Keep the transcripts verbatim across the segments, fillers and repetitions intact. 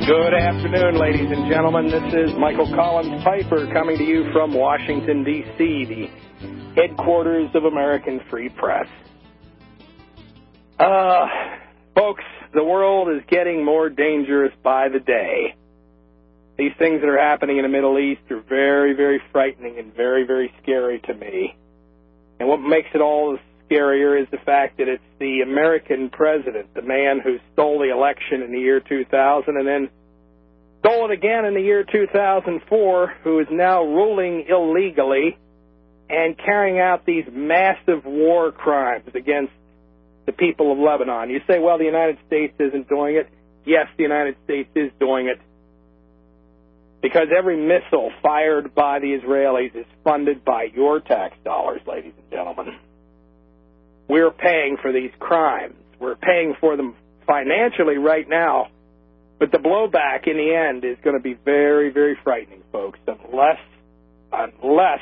Good afternoon, ladies and gentlemen. This is Michael Collins Piper coming to you from Washington, D C, the headquarters of American Free Press. Uh, folks, the world is getting more dangerous by the day. These things that are happening in the Middle East are very, very frightening and very, very scary to me. And what makes it all scarier is the fact that it's the American president, the man who stole the election in the year two thousand and then stole it again in the year two thousand four, who is now ruling illegally and carrying out these massive war crimes against the people of Lebanon. You say, well, the United States isn't doing it. Yes, the United States is doing it, because every missile fired by the Israelis is funded by your tax dollars, ladies and gentlemen. We're paying for these crimes. We're paying for them financially right now, but the blowback in the end is going to be very, very frightening, folks, unless, unless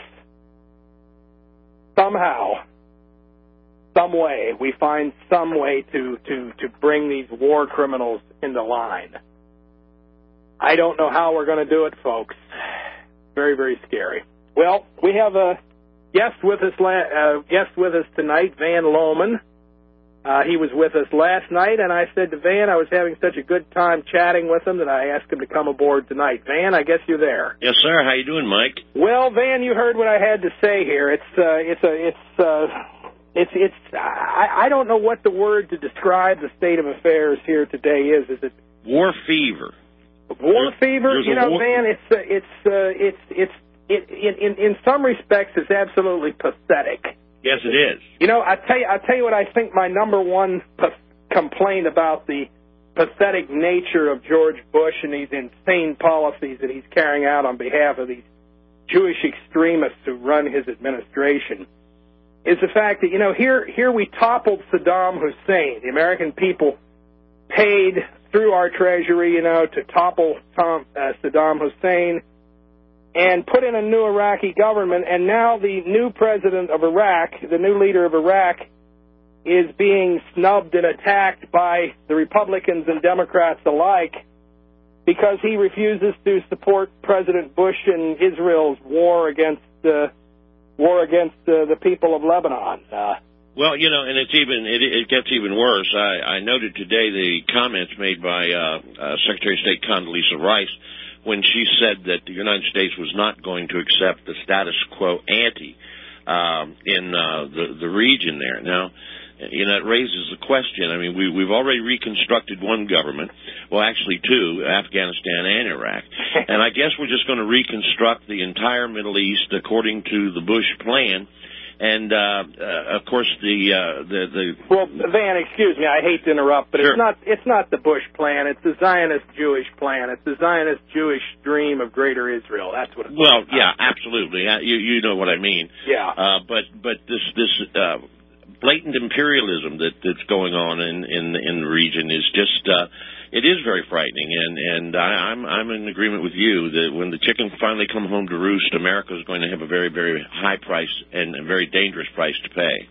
somehow, some way, we find some way to, to, to bring these war criminals into line. I don't know how we're going to do it, folks. Very, very scary. Well, we have a guest with us, uh, guest with us tonight, Van Loman. Uh, he was with us last night, and I said to Van I was having such a good time chatting with him that I asked him to come aboard tonight. Van, I guess you're there. Yes, sir. How you doing, Mike? Well, Van, you heard what I had to say here. It's uh, it's a it's uh, it's it's I, I don't know what the word to describe the state of affairs here today is. Is it war fever? War there's, fever? There's you know, war... Van, it's uh, it's uh, it's it's it, in, in in some respects it's absolutely pathetic. Yes, it is. You know, I tell you, I tell you what I think my number one p- complaint about the pathetic nature of George Bush and these insane policies that he's carrying out on behalf of these Jewish extremists who run his administration is the fact that, you know, here here we toppled Saddam Hussein. The American people paid through our treasury, you know, to topple Tom, uh, Saddam Hussein and put in a new Iraqi government, and now the new president of Iraq, the new leader of Iraq, is being snubbed and attacked by the Republicans and Democrats alike because he refuses to support President Bush and Israel's war against uh, war against uh, the people of Lebanon. Uh, well, you know, and it's even it, it gets even worse. I, I noted today the comments made by uh, uh, Secretary of State Condoleezza Rice when she said that the United States was not going to accept the status quo ante um, in uh, the, the region there. Now, you know, it raises the question. I mean, we, we've already reconstructed one government, well, actually two, Afghanistan and Iraq, and I guess we're just going to reconstruct the entire Middle East according to the Bush plan. And, uh, uh, of course, the, uh, the, the... Well, Van, excuse me, I hate to interrupt, but sure. it's not, it's not the Bush plan. It's the Zionist Jewish plan. It's the Zionist Jewish dream of greater Israel. That's what it's Well, about. yeah, absolutely. You, you know what I mean. Yeah. Uh, but, but this, this, uh, blatant imperialism that, that's going on in, in, in the region is just, uh, it is very frightening, and, and I, I'm, I'm in agreement with you that when the chickens finally come home to roost, America is going to have a very, very high price and a very dangerous price to pay.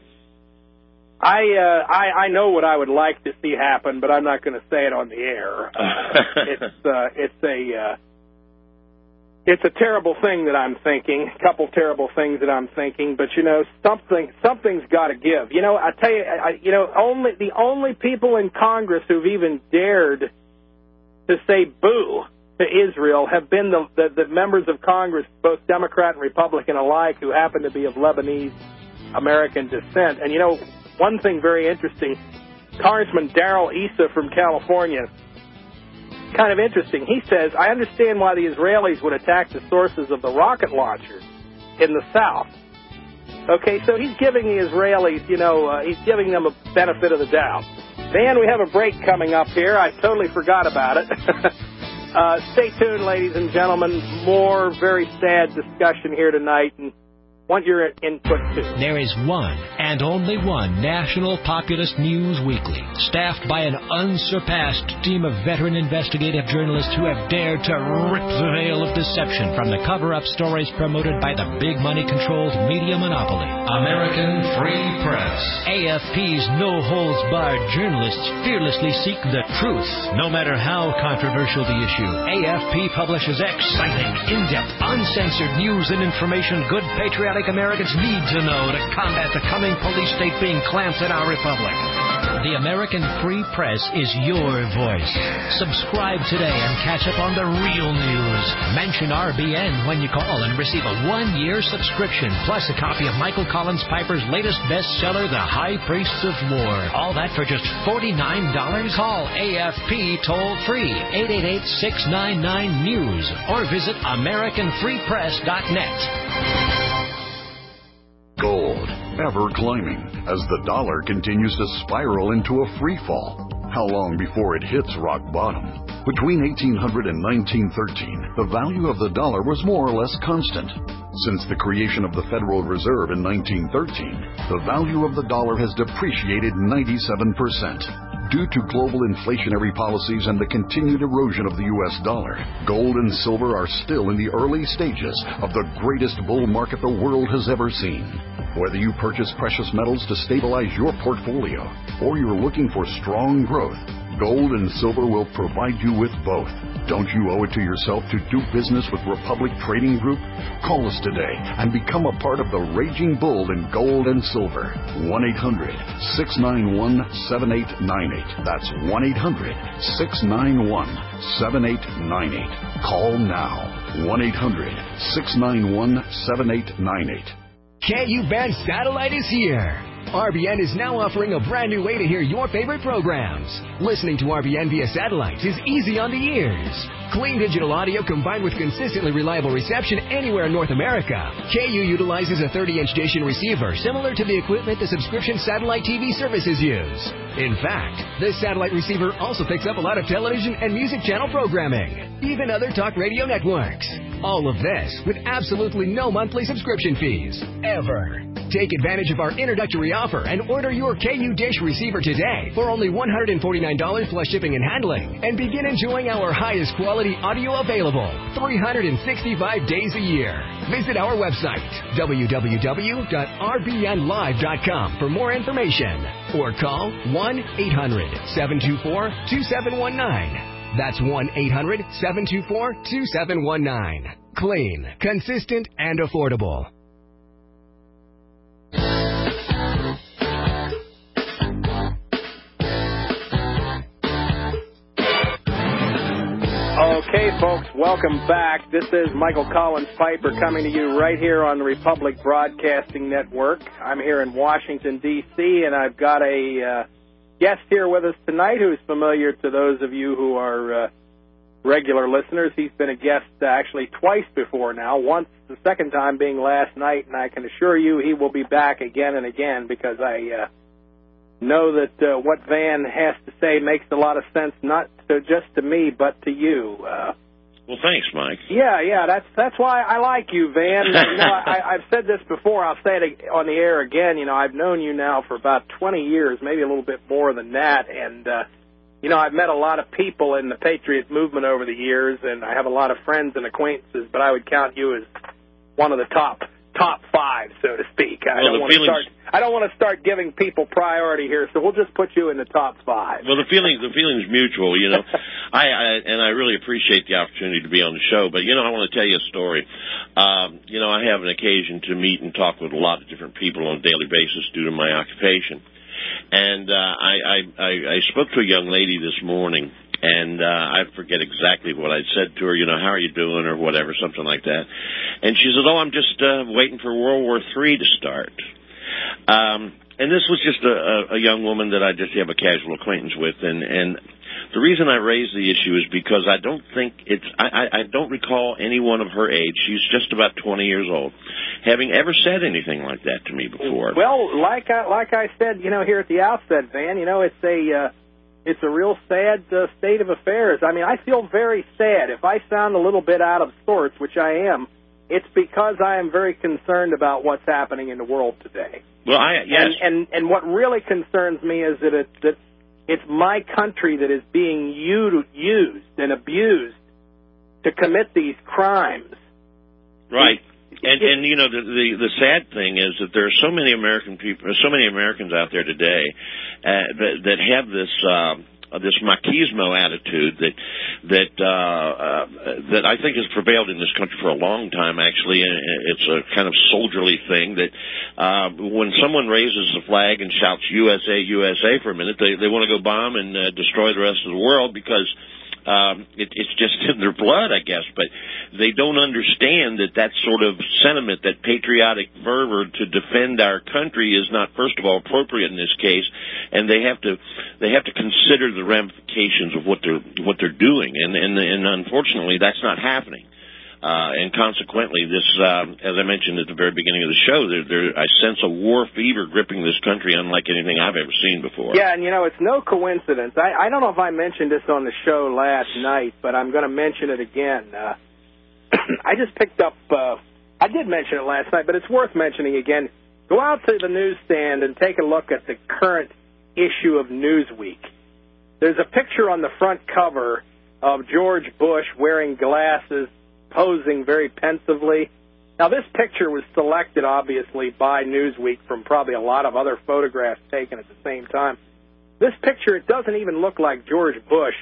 I, uh, I, I know what I would like to see happen, but I'm not going to say it on the air. Uh, it's, uh, it's a, uh, it's a terrible thing that I'm thinking, a couple terrible things that I'm thinking, but, you know, something, something's got to give. You know, I tell you, I, you know, only, the only people in Congress who've even dared to say boo to Israel have been the, the, the members of Congress, both Democrat and Republican alike, who happen to be of Lebanese American descent. And, you know, one thing very interesting, Congressman Darrell Issa from California, kind of interesting. He says, I understand why the Israelis would attack the sources of the rocket launchers in the south. Okay, so he's giving the Israelis, you know, uh, he's giving them a benefit of the doubt. Van, we have a break coming up here. I totally forgot about it. uh, stay tuned, ladies and gentlemen. More very sad discussion here tonight. And want your input, too. There is one and only one National Populist News Weekly, staffed by an unsurpassed team of veteran investigative journalists who have dared to rip the veil of deception from the cover-up stories promoted by the big money-controlled media monopoly. American Free Press. A F P's no-holds-barred journalists fearlessly seek the truth, no matter how controversial the issue. A F P publishes exciting, in-depth, uncensored news and information good patriotic Americans need to know to combat the coming police state being clamps in our republic. The American Free Press is your voice. Subscribe today and catch up on the real news. Mention R B N when you call and receive a one-year subscription, plus a copy of Michael Collins Piper's latest bestseller, The High Priests of War. All that for just forty-nine dollars. Call A F P toll-free, eight eight eight, six nine nine, news, or visit American Free Press dot net. Gold, ever climbing, as the dollar continues to spiral into a free fall. How long before it hits rock bottom? Between eighteen hundred and nineteen thirteen, the value of the dollar was more or less constant. Since the creation of the Federal Reserve in nineteen thirteen, the value of the dollar has depreciated ninety-seven percent. Due to global inflationary policies and the continued erosion of the U S dollar, gold and silver are still in the early stages of the greatest bull market the world has ever seen. Whether you purchase precious metals to stabilize your portfolio or you're looking for strong growth, gold and silver will provide you with both. Don't you owe it to yourself to do business with Republic Trading Group? Call us today and become a part of the raging bull in gold and silver. one eight hundred, six nine one, seven eight nine eight. That's one eight hundred, six nine one, seven eight nine eight. Call now. one eight hundred, six nine one, seven eight nine eight. K U Band Satellite is here. R B N is now offering a brand new way to hear your favorite programs. Listening to R B N via satellite is easy on the ears. Clean digital audio combined with consistently reliable reception anywhere in North America. K U utilizes a thirty-inch dish and receiver similar to the equipment the subscription satellite T V services use. In fact, this satellite receiver also picks up a lot of television and music channel programming, even other talk radio networks. All of this with absolutely no monthly subscription fees, ever. Take advantage of our introductory offer and order your K U dish receiver today for only one hundred forty-nine dollars plus shipping and handling, and begin enjoying our highest quality audio available three hundred sixty-five days a year. Visit our website, w w w dot r b n live dot com, for more information, or call one eight hundred, seven two four, two seven one nine. That's one eight hundred, seven two four, two seven one nine. Clean, consistent, and affordable. Okay, folks, welcome back. This is Michael Collins Piper coming to you right here on the Republic Broadcasting Network. I'm here in Washington, D C, and I've got a uh, guest here with us tonight who's familiar to those of you who are uh, regular listeners. He's been a guest uh, actually twice before now, once the second time being last night, and I can assure you he will be back again and again because I uh, know that uh, what Van has to say makes a lot of sense, not to, just to me, but to you. Uh, well, thanks, Mike. Yeah, yeah, that's that's why I like you, Van. You know, I, I've said this before. I'll say it on the air again. You know, I've known you now for about twenty years, maybe a little bit more than that, and uh, you know, I've met a lot of people in the Patriot movement over the years, and I have a lot of friends and acquaintances, but I would count you as one of the top top five, so to speak. I well, don't want to start. I don't want to start giving people priority here, so we'll just put you in the top five. Well, the feeling the feeling's mutual, you know. I, I and I really appreciate the opportunity to be on the show, but you know, I want to tell you a story. Um, you know, I have an occasion to meet and talk with a lot of different people on a daily basis due to my occupation. And uh, I, I, I, I spoke to a young lady this morning, and uh, I forget exactly what I said to her, you know, how are you doing or whatever, something like that. And she said, oh, I'm just uh, waiting for World War Three to start. Um, and this was just a, a young woman that I just have a casual acquaintance with, and, and the reason I raise the issue is because I don't think it's, I, I don't recall anyone of her age, she's just about twenty years old, having ever said anything like that to me before. Well, like I, like I said, you know, here at the outset, Van, you know, it's a, uh, it's a real sad uh, state of affairs. I mean, I feel very sad. If I sound a little bit out of sorts, which I am, It's because I am very concerned about what's happening in the world today. Well, I yes. And and, and what really concerns me is that it, that it's my country that is being used and abused to commit these crimes. Right. And and you know the, the the sad thing is that there are so many American people, so many Americans out there today uh, that that have this uh, this machismo attitude that that uh, uh, that I think has prevailed in this country for a long time. Actually, it's a kind of soldierly thing that uh, when someone raises the flag and shouts U S A, U S A for a minute, they they want to go bomb and uh, destroy the rest of the world because. Um, it, it's just in their blood, I guess, but they don't understand that that sort of sentiment, that patriotic fervor to defend our country is not, first of all, appropriate in this case, and they have to they have to consider the ramifications of what they're what they're doing, and and, and unfortunately, that's not happening. Uh, and consequently, this, um, as I mentioned at the very beginning of the show, there, there, I sense a war fever gripping this country unlike anything I've ever seen before. Yeah, and, you know, it's no coincidence. I, I don't know if I mentioned this on the show last night, but I'm going to mention it again. Uh, I just picked up, uh, I did mention it last night, but it's worth mentioning again. Go out to the newsstand and take a look at the current issue of Newsweek. There's a picture on the front cover of George Bush wearing glasses, posing very pensively. Now, this picture was selected, obviously, by Newsweek from probably a lot of other photographs taken at the same time. This picture, it doesn't even look like George Bush.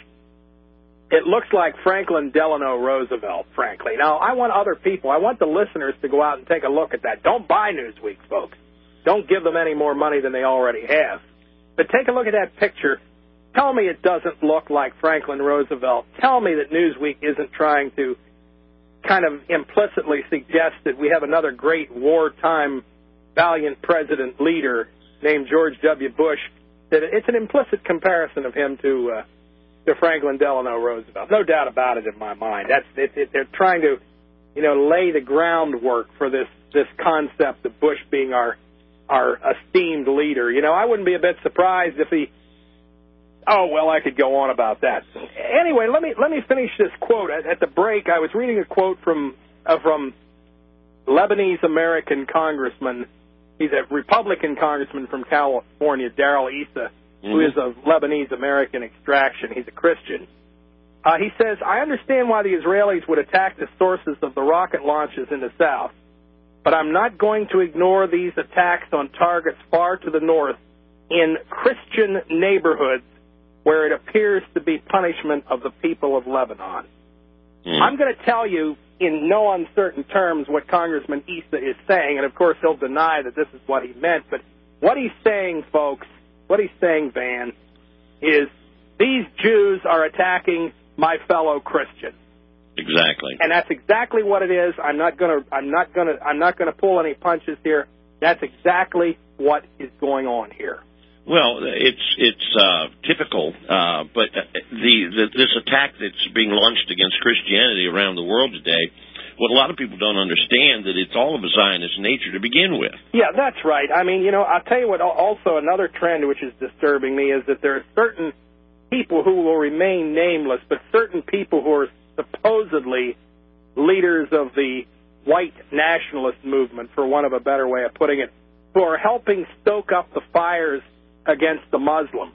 It looks like Franklin Delano Roosevelt, frankly. Now, I want other people, I want the listeners to go out and take a look at that. Don't buy Newsweek, folks. Don't give them any more money than they already have. But take a look at that picture. Tell me it doesn't look like Franklin Roosevelt. Tell me that Newsweek isn't trying to kind of implicitly suggest that we have another great wartime valiant president leader named George W. Bush, that it's an implicit comparison of him to uh, to Franklin Delano Roosevelt. No doubt about it in my mind. That's it, it, they're trying to, you know, lay the groundwork for this this concept of Bush being our our esteemed leader. You know, I wouldn't be a bit surprised if he. Oh, well, I could go on about that. Anyway, let me let me finish this quote. At, at the break, I was reading a quote from uh, from Lebanese-American congressman. He's a Republican congressman from California, Darrell Issa, mm-hmm. who is of Lebanese-American extraction. He's a Christian. Uh, he says, I understand why the Israelis would attack the sources of the rocket launches in the south, but I'm not going to ignore these attacks on targets far to the north in Christian neighborhoods where it appears to be punishment of the people of Lebanon. Mm. I'm going to tell you in no uncertain terms what Congressman Issa is saying, and of course he'll deny that this is what he meant, but what he's saying, folks, what he's saying, Van, is these Jews are attacking my fellow Christians. Exactly. And that's exactly what it is. I'm not going to I'm not going to I'm not going to pull any punches here. That's exactly what is going on here. Well, it's it's uh, typical, uh, but the, the this attack that's being launched against Christianity around the world today, what a lot of people don't understand that it's all of a Zionist nature to begin with. Yeah, that's right. I mean, you know, I'll tell you what. Also, another trend which is disturbing me is that there are certain people who will remain nameless, but certain people who are supposedly leaders of the white nationalist movement, for want of a better way of putting it, who are helping stoke up the fires against the Muslims,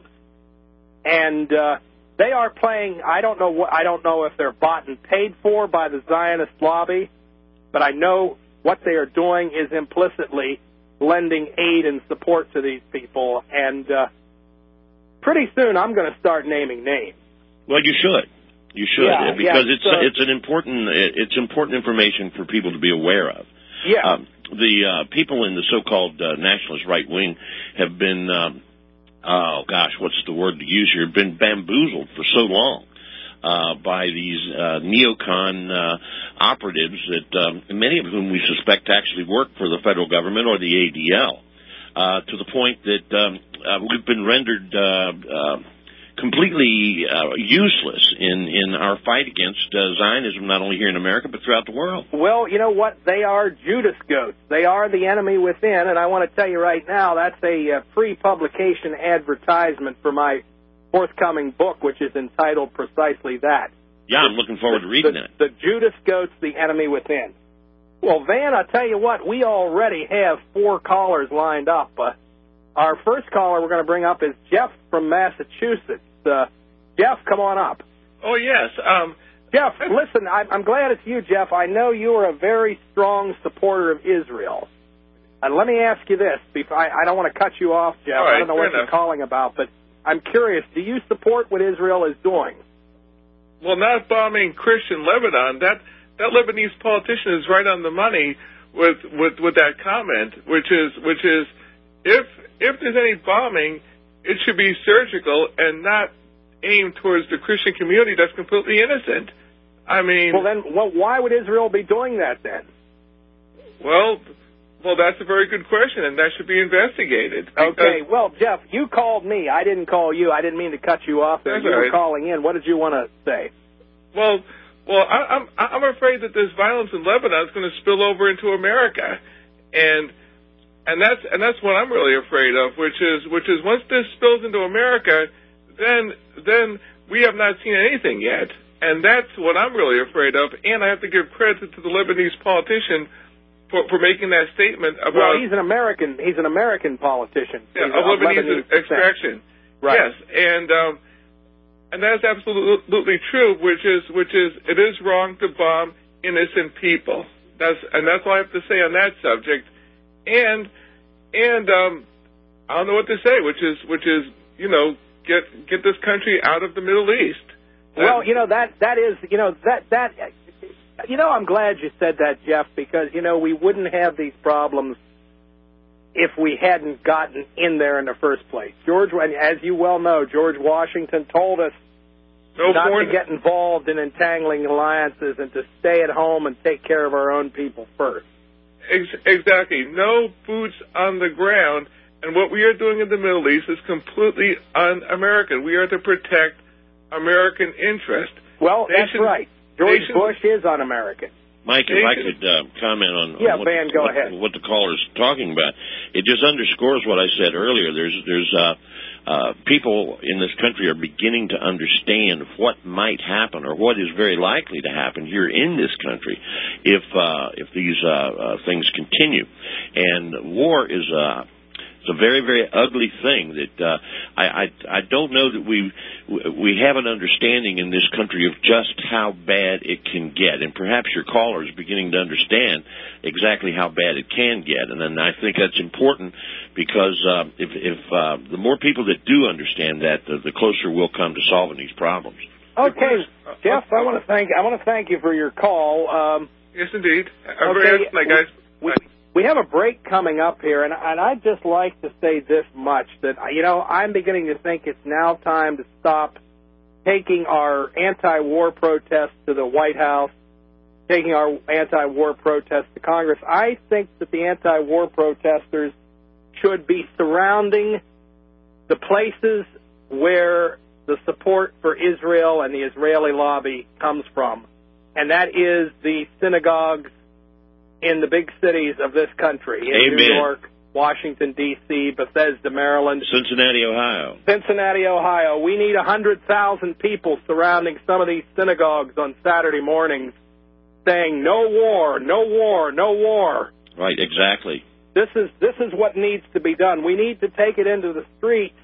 and uh, they are playing. I don't know what. I don't know if they're bought and paid for by the Zionist lobby, but I know what they are doing is implicitly lending aid and support to these people. And uh, pretty soon, I'm going to start naming names. Well, you should. You should yeah, because yeah, it's uh, it's an important it's important information for people to be aware of. Yeah. Um, the uh, people in the so-called uh, nationalist right wing have been. Um, oh, gosh, what's the word to use here, been bamboozled for so long uh, by these uh, neocon uh, operatives, that um, many of whom we suspect actually work for the federal government or the A D L, uh, to the point that um, uh, we've been rendered uh, uh, completely uh, useless in, in our fight against uh, Zionism, not only here in America, but throughout the world. Well, you know what? They are Judas goats. They are the enemy within, and I want to tell you right now, that's a uh, pre-publication advertisement for my forthcoming book, which is entitled precisely that. Yeah, I'm looking forward the, to reading the, that. The Judas goats, the enemy within. Well, Van, I tell you what, we already have four callers lined up. Uh, our first caller we're going to bring up is Jeff from Massachusetts. Uh, Jeff, come on up. Oh, yes. Um, Jeff, listen, I, I'm glad it's you, Jeff. I know you are a very strong supporter of Israel. And let me ask you this. Before, I, I don't want to cut you off, Jeff. All right, I don't know what enough. you're calling about, but I'm curious. Do you support what Israel is doing? Well, not bombing Christian Lebanon. That that Lebanese politician is right on the money with, with, with that comment, which is which is if if there's any bombing, it should be surgical and not aimed towards the Christian community that's completely innocent. I mean, well, then, well, why would Israel be doing that then? Well, well, that's a very good question, and that should be investigated. Okay, well, Jeff, you called me. I didn't call you. I didn't mean to cut you off there. That's You were right. calling in. What did you want to say? Well, well, I, I'm I'm afraid that this violence in Lebanon is going to spill over into America, and and that's and that's what I'm really afraid of, which is which is once this spills into America, then then we have not seen anything yet, and that's what I'm really afraid of. And I have to give credit to the Lebanese politician for, for making that statement about. Well, he's an American. He's an American politician. Yeah, He's of Lebanese, Lebanese extraction. Right. Yes, and um, and that's absolutely true. Which is which is it is wrong to bomb innocent people. That's and that's all I have to say on that subject. And and um, I don't know what to say. Which is which is you know get get this country out of the Middle East. Well, That- you know that that is you know that that you know I'm glad you said that, Jeff, because you know we wouldn't have these problems if we hadn't gotten in there in the first place. George, as you well know, George Washington told us no not foreign, to get involved in entangling alliances and to stay at home and take care of our own people first. Ex- exactly. No boots on the ground. And what we are doing in the Middle East is completely un-American. We are to protect American interest. Well, Nation- that's right. George nation- Bush is un-American. Mike, if I Nation- could uh, comment on, Yeah, on what, Van, go what, ahead. what the caller's talking about, it just underscores what I said earlier. There's there's uh, uh, people in this country are beginning to understand what might happen or what is very likely to happen here in this country if uh, if these uh, uh, things continue. And war is uh, it's a very, very ugly thing that uh, I, I I don't know that we we have an understanding in this country of just how bad it can get, and perhaps your caller is beginning to understand exactly how bad it can get, and then I think that's important because uh, if if uh, the more people that do understand that, the, the closer we'll come to solving these problems. Okay, Jeff, I want to thank I want to thank you for your call. Um, Yes, indeed. I'm Okay, very happy, guys. we, we have a break coming up here, and, and I'd just like to say this much, that, you know, I'm beginning to think it's now time to stop taking our anti-war protests to the White House, taking our anti-war protests to Congress. I think that the anti-war protesters should be surrounding the places where the support for Israel and the Israeli lobby comes from, and that is the synagogues in the big cities of this country, in Amen. New York, Washington, D C, Bethesda, Maryland, Cincinnati, Ohio. Cincinnati, Ohio. We need one hundred thousand people surrounding some of these synagogues on Saturday mornings saying, no war, no war, no war. Right, exactly. This is this is what needs to be done. We need to take it into the streets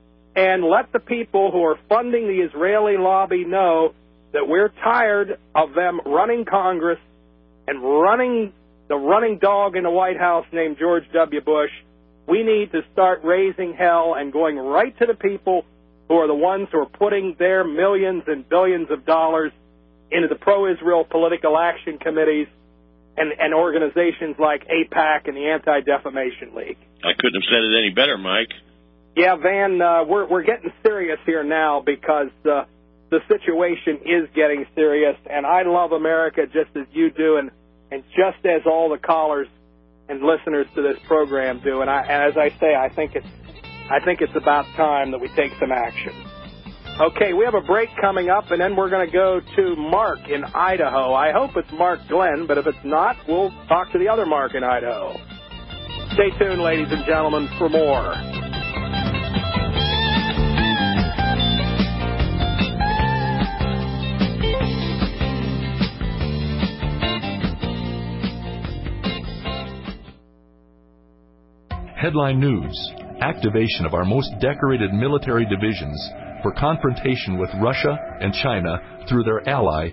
and let the people who are funding the Israeli lobby know that we're tired of them running Congress and running the running dog in the White House named George W. Bush. We need to start raising hell and going right to the people who are the ones who are putting their millions and billions of dollars into the pro-Israel political action committees and, and organizations like AIPAC and the Anti-Defamation League. I couldn't have said it any better, Mike. Yeah, Van, uh, we're we're getting serious here now because uh, the situation is getting serious, and I love America just as you do, and, and just as all the callers and listeners to this program do. And, I, and as I say, I think it's I think it's about time that we take some action. Okay, we have a break coming up, and then we're going to go to Mark in Idaho. I hope it's Mark Glenn, but if it's not, we'll talk to the other Mark in Idaho. Stay tuned, ladies and gentlemen, for more. Headline news: activation of our most decorated military divisions for confrontation with Russia and China through their ally,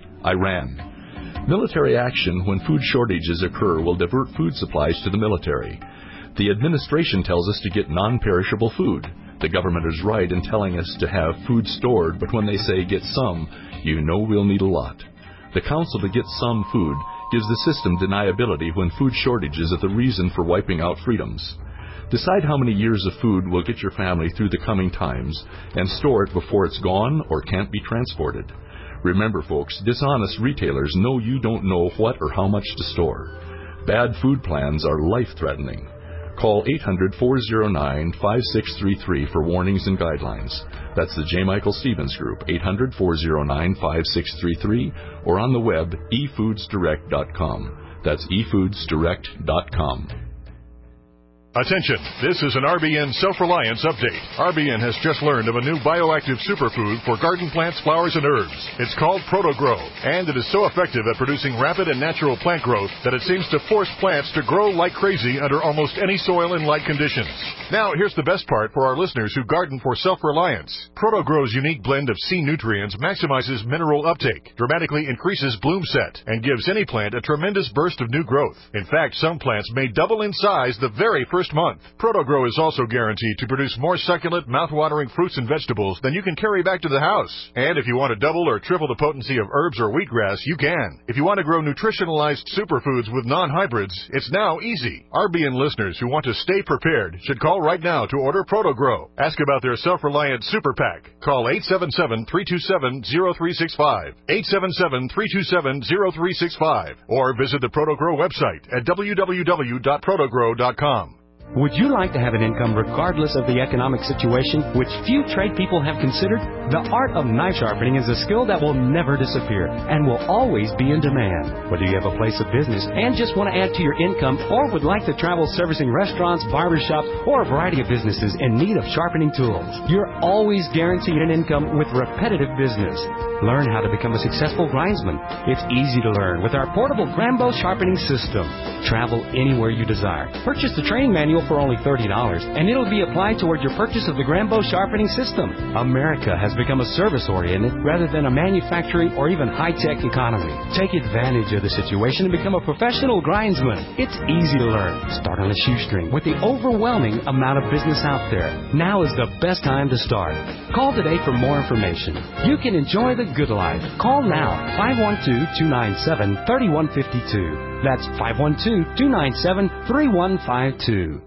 Iran. Military action when food shortages occur will divert food supplies to the military. The administration tells us to get non-perishable food. The government is right in telling us to have food stored, but when they say get some, you know we'll need a lot. The counsel to get some food gives the system deniability when food shortages are the reason for wiping out freedoms. Decide how many years of food will get your family through the coming times and store it before it's gone or can't be transported. Remember, folks, dishonest retailers know you don't know what or how much to store. Bad food plans are life-threatening. Call eight hundred, four oh nine, five six three three for warnings and guidelines. That's the J. Michael Stevens Group, eight hundred, four oh nine, five six three three, or on the web, e foods direct dot com. That's e foods direct dot com. Attention, this is an R B N Self-Reliance update. R B N has just learned of a new bioactive superfood for garden plants, flowers, and herbs. It's called ProtoGrow, and it is so effective at producing rapid and natural plant growth that it seems to force plants to grow like crazy under almost any soil and light conditions. Now, here's the best part for our listeners who garden for self-reliance. ProtoGrow's unique blend of C nutrients maximizes mineral uptake, dramatically increases bloom set, and gives any plant a tremendous burst of new growth. In fact, some plants may double in size the very first month. ProtoGrow is also guaranteed to produce more succulent, mouth-watering fruits and vegetables than you can carry back to the house. And if you want to double or triple the potency of herbs or wheatgrass, you can. If you want to grow nutritionalized superfoods with non-hybrids, it's now easy. R B N listeners who want to stay prepared should call right now to order ProtoGrow. Ask about their self-reliant super pack. Call eight seven seven, three two seven, zero three six five, eight seven seven, three two seven, zero three six five, or visit the ProtoGrow website at w w w dot protogrow dot com. Would you like to have an income regardless of the economic situation, which few trade people have considered? The art of knife sharpening is a skill that will never disappear and will always be in demand. Whether you have a place of business and just want to add to your income, or would like to travel servicing restaurants, barbershops, or a variety of businesses in need of sharpening tools, you're always guaranteed an income with repetitive business. Learn how to become a successful grindsman. It's easy to learn with our portable Grambo sharpening system. Travel anywhere you desire. Purchase the training manual for only thirty dollars, and it'll be applied toward your purchase of the Grambo sharpening system. America has become a service-oriented rather than a manufacturing or even high-tech economy. Take advantage of the situation and become a professional grindsman. It's easy to learn. Start on a shoestring with the overwhelming amount of business out there. Now is the best time to start. Call today for more information. You can enjoy the good life. Call now, five one two, two nine seven, three one five two. That's five one two, two nine seven, three one five two.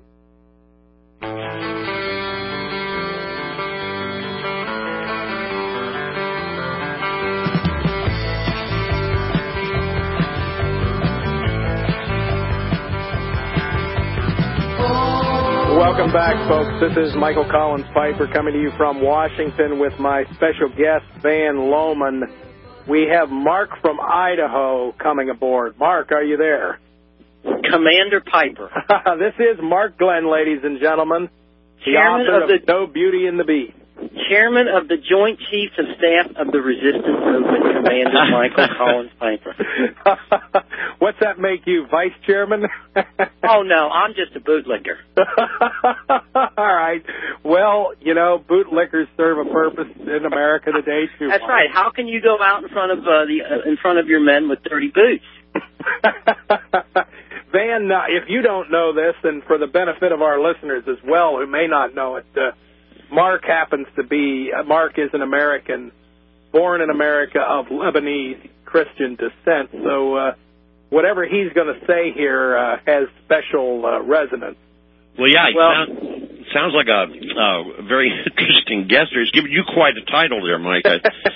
Welcome back, folks. This is Michael Collins Piper coming to you from Washington with my special guest, Van Loman. We have Mark from Idaho coming aboard. Mark, are you there? Commander Piper. This is Mark Glenn, ladies and gentlemen, the Chairman author of the of No Beauty and the Beast. Chairman of the Joint Chiefs of Staff of the Resistance Movement, Commander Michael Collins Piper. What's that make you, Vice Chairman? Oh, no, I'm just a bootlicker. All right. Well, you know, bootlickers serve a purpose in America today, too. That's right. How can you go out in front of uh, the uh, in front of your men with dirty boots? Van, uh, if you don't know this, and for the benefit of our listeners as well who may not know it, uh, Mark happens to be, uh, Mark is an American, born in America of Lebanese Christian descent, so uh, whatever he's going to say here uh, has special uh, resonance. Well, yeah, well, sound, sounds like a uh, very interesting guest. He's giving you quite a title there, Mike.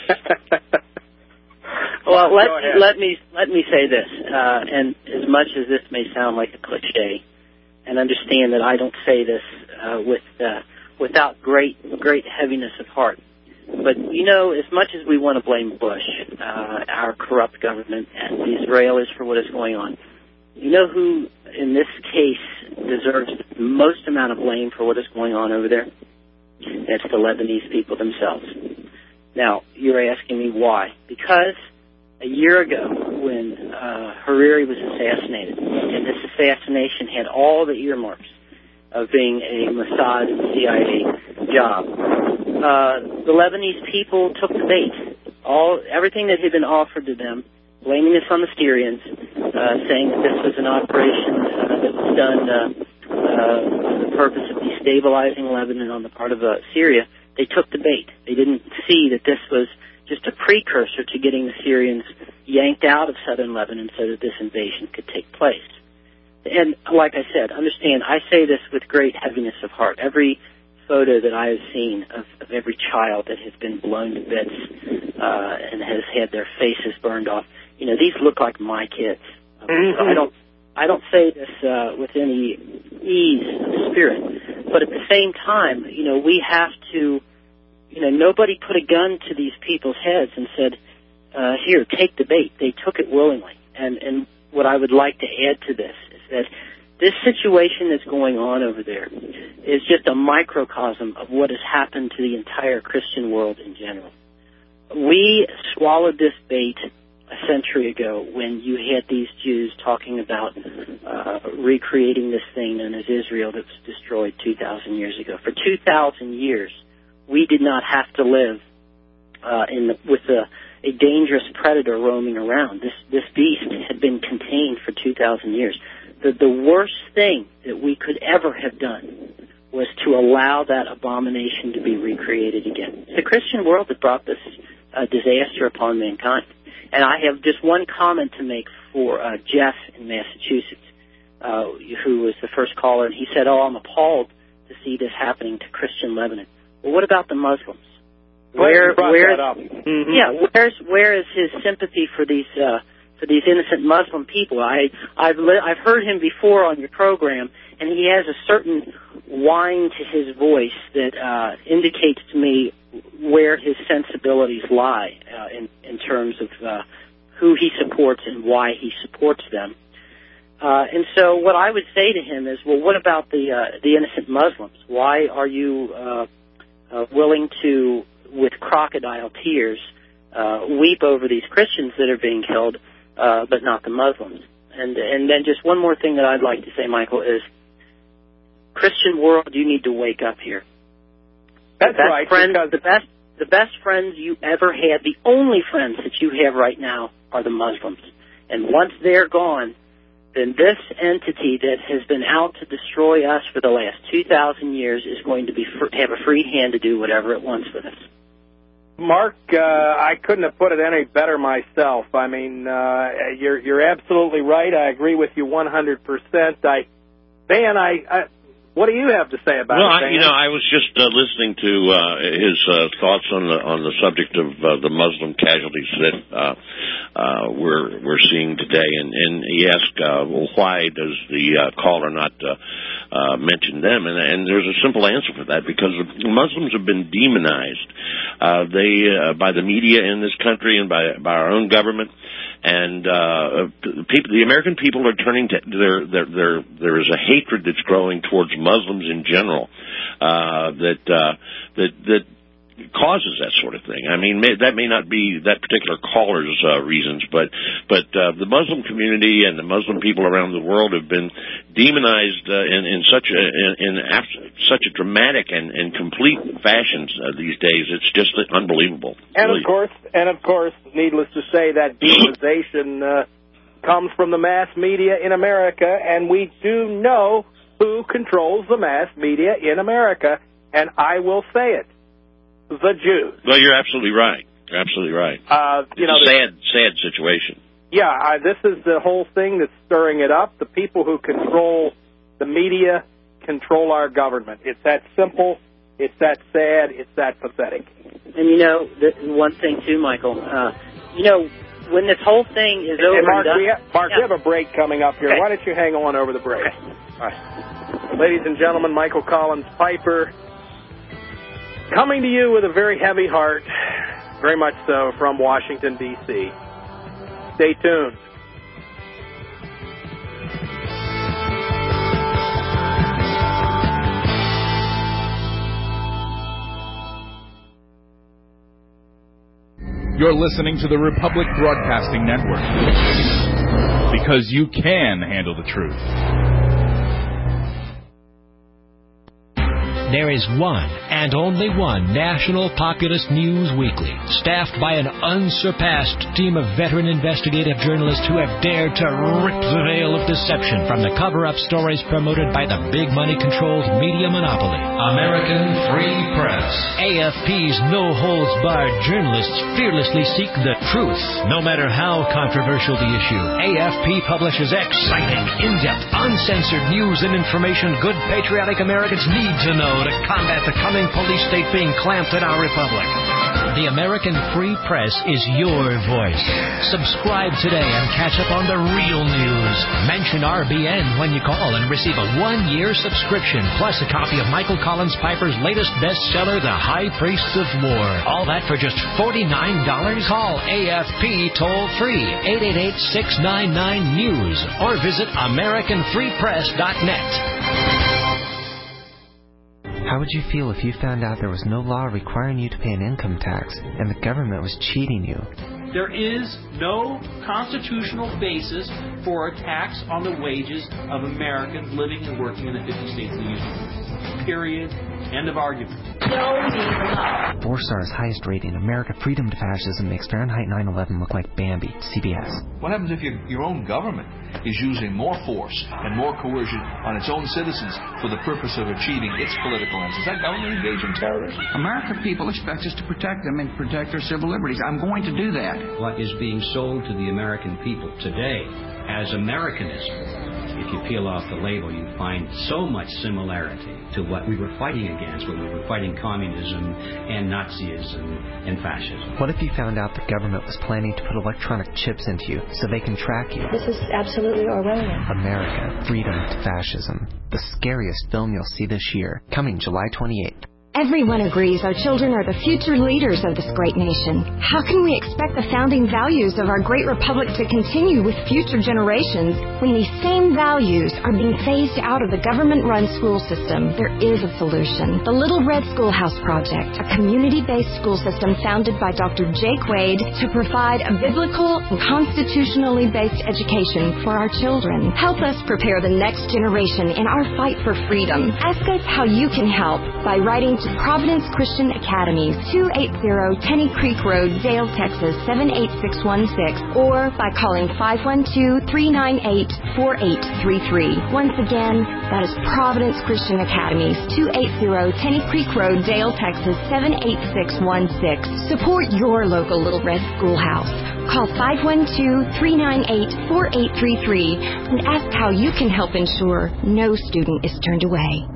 Well, let, let me let me say this, uh, and as much as this may sound like a cliche, and understand that I don't say this uh, with uh, without great great heaviness of heart, but you know, as much as we want to blame Bush, uh, our corrupt government, and the Israelis for what is going on, you know who in this case deserves the most amount of blame for what is going on over there? It's the Lebanese people themselves. Now, you're asking me why? Because a year ago, when uh, Hariri was assassinated, and this assassination had all the earmarks, of being a Mossad and C I A job. Uh, the Lebanese people took the bait. All everything that had been offered to them, blaming this on the Syrians, uh, saying that this was an operation uh, that was done uh, uh, for the purpose of destabilizing Lebanon on the part of uh, Syria. They took the bait. They didn't see that this was just a precursor to getting the Syrians yanked out of southern Lebanon so that this invasion could take place. And like I said, understand, I say this with great heaviness of heart. Every photo that I have seen of, of every child that has been blown to bits uh, and has had their faces burned off, you know, these look like my kids. Mm-hmm. So I don't, I don't say this uh, with any ease of spirit, but at the same time, you know, we have to, you know, nobody put a gun to these people's heads and said, uh, "Here, take the bait." They took it willingly, and and what I would like to add to this is that this situation that's going on over there is just a microcosm of what has happened to the entire Christian world in general. We swallowed this bait a century ago when you had these Jews talking about uh, recreating this thing known as Israel that was destroyed two thousand years ago. For two thousand years, we did not have to live uh, in the, with a, a dangerous predator roaming around. This, this beast had been contained for two thousand years. The, the worst thing that we could ever have done was to allow that abomination to be recreated again. It's the Christian world that brought this uh, disaster upon mankind. And I have just one comment to make for uh, Jeff in Massachusetts, uh, who was the first caller, and he said, "Oh, I'm appalled to see this happening to Christian Lebanon." Well, what about the Muslims? Where, where, mm-hmm. yeah, where's where is his sympathy for these uh, for these innocent Muslim people? I I've li- I've heard him before on your program, and he has a certain whine to his voice that uh, indicates to me where his sensibilities lie uh, in in terms of uh, who he supports and why he supports them. Uh, and so, what I would say to him is, well, what about the uh, the innocent Muslims? Why are you uh, uh, willing to, with crocodile tears, uh, weep over these Christians that are being killed, uh, but not the Muslims? And and then just one more thing that I'd like to say, Michael, is Christian world, you need to wake up here. That's the best right. Friends, the best the best friends you ever had, the only friends that you have right now are the Muslims. And once they're gone, then this entity that has been out to destroy us for the last two thousand years is going to be fr- have a free hand to do whatever it wants with us. Mark, uh, I couldn't have put it any better myself. I mean, uh, you're you're absolutely right. I agree with you one hundred percent. I, Dan, I, I what do you have to say about well, it? Well, you know, I was just uh, listening to uh, his uh, thoughts on the on the subject of uh, the Muslim casualties that uh, uh, we're we're seeing today, and, and he asked, uh, well, why does the uh, caller not uh, uh, mention them? And, and there's a simple answer for that: because Muslims have been demonized, uh, they uh, by the media in this country and by by our own government. And uh, people, the American people are turning to there. There, there, there is a hatred that's growing towards Muslims in general uh, that uh, that that causes that sort of thing. I mean, may, that may not be that particular caller's uh, reasons, but but uh, the Muslim community and the Muslim people around the world have been demonized uh, in, in such a in, in abs- such a dramatic and, and complete fashion uh, these days. It's just unbelievable. And really. of course, and of course, needless to say, that demonization uh, comes from the mass media in America, and we do know who controls the mass media in America, and I will say it. The Jews. Well, you're absolutely right. You're absolutely right. Uh, you it's know, a sad, sad situation. Yeah, I, this is the whole thing that's stirring it up. The people who control the media control our government. It's that simple. It's that sad. It's that pathetic. And you know, the, one thing too, Michael. Uh, you know, when this whole thing is over, and Mark, and done, we, have, Mark yeah. we have a break coming up here. Okay. Why don't you hang on over the break? Okay. All right. Ladies and gentlemen, Michael Collins Piper, coming to you with a very heavy heart, very much so, from Washington, D C Stay tuned. You're listening to the Republic Broadcasting Network, because you can handle the truth. There is one and only one national populist news weekly, staffed by an unsurpassed team of veteran investigative journalists who have dared to rip the veil of deception from the cover-up stories promoted by the big money-controlled media monopoly. American Free Press. A F P's no-holds-barred journalists fearlessly seek the truth, no matter how controversial the issue. A F P publishes exciting, in-depth, uncensored news and information good patriotic Americans need to know to combat the coming police state being clamped in our republic. The American Free Press is your voice. Subscribe today and catch up on the real news. Mention R B N when you call and receive a one-year subscription, plus a copy of Michael Collins Piper's latest bestseller, The High Priests of War. All that for just forty-nine dollars. Call A F P toll-free, eight eight eight, six nine nine, news, or visit American Free Press dot net. How would you feel if you found out there was no law requiring you to pay an income tax and the government was cheating you? There is no constitutional basis for a tax on the wages of Americans living and working in the fifty states of the Union. Period. End of argument. Four stars, highest rating. America, freedom to fascism makes Fahrenheit nine eleven look like Bambi. C B S. What happens if your, your own government is using more force and more coercion on its own citizens for the purpose of achieving its political ends? Is that government engaged in terrorism? American people expect us to protect them and protect their civil liberties. I'm going to do that. What is being sold to the American people today as Americanism, if you peel off the label, you find so much similarity to what we were fighting against when we were fighting communism and Nazism and fascism. What if you found out the government was planning to put electronic chips into you so they can track you? This is absolutely Orwellian. America, freedom to fascism. The scariest film you'll see this year. Coming July twenty-eighth. Everyone agrees our children are the future leaders of this great nation. How can we expect the founding values of our great republic to continue with future generations when these same values are being phased out of the government-run school system? There is a solution. The Little Red Schoolhouse Project, a community-based school system founded by Doctor Jake Wade to provide a biblical and constitutionally based education for our children. Help us prepare the next generation in our fight for freedom. Ask us how you can help by writing to Providence Christian Academy, two eighty Tenny Creek Road, Dale, Texas, seven eight six one six, or by calling five one two, three nine eight, four eight three three. Once again, that is Providence Christian Academy, two eighty Tenny Creek Road, Dale, Texas, seven eight six one six. Support your local Little Red Schoolhouse. Call five one two, three nine eight, four eight three three and ask how you can help ensure no student is turned away.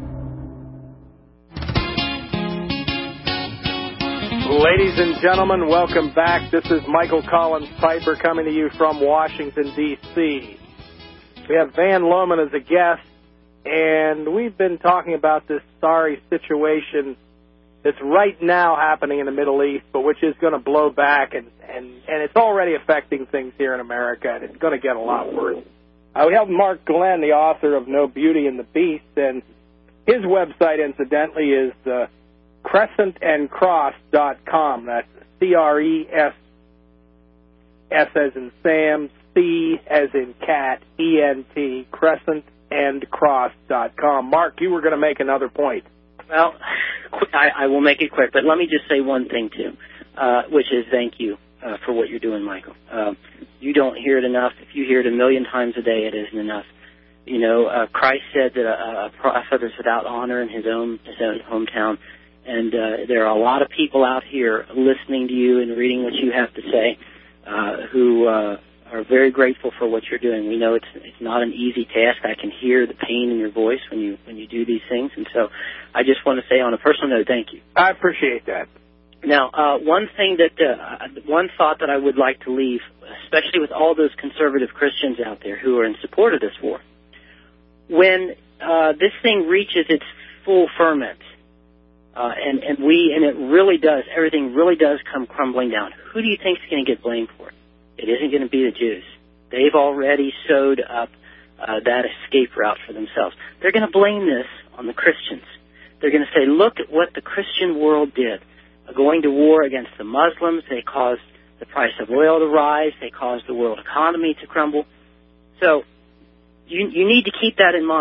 Ladies and gentlemen, welcome back. This is Michael Collins Piper coming to you from Washington, D C We have Van Loman as a guest, and we've been talking about this sorry situation that's right now happening in the Middle East, but which is going to blow back, and, and, and it's already affecting things here in America, and it's going to get a lot worse. Uh, we have Mark Glenn, the author of No Beauty and the Beast, and his website, incidentally, is uh, crescent and cross dot com. That's C R E S, S as in Sam, C as in cat, E N T, crescent and cross dot com. Mark, you were going to make another point. Well, I, I will make it quick, but let me just say one thing, too, uh, which is thank you uh, for what you're doing, Michael. Um, you don't hear it enough. If you hear it a million times a day, it isn't enough. You know, uh, Christ said that a, a prophet is without honor in his own, his own hometown. And uh, there are a lot of people out here listening to you and reading what you have to say uh, who uh, are very grateful for what you're doing. We know it's it's not an easy task. I can hear the pain in your voice when you when you do these things. And so I just want to say on a personal note, thank you. I appreciate that. Now, uh, one thing that, uh, one thought that I would like to leave, especially with all those conservative Christians out there who are in support of this war, when uh, this thing reaches its full ferment, Uh, and, and we, and it really does, everything really does come crumbling down. Who do you think is going to get blamed for it? It isn't going to be the Jews. They've already sewed up uh, that escape route for themselves. They're going to blame this on the Christians. They're going to say, look at what the Christian world did. Uh, going to war against the Muslims, they caused the price of oil to rise. They caused the world economy to crumble. So you, you need to keep that in mind.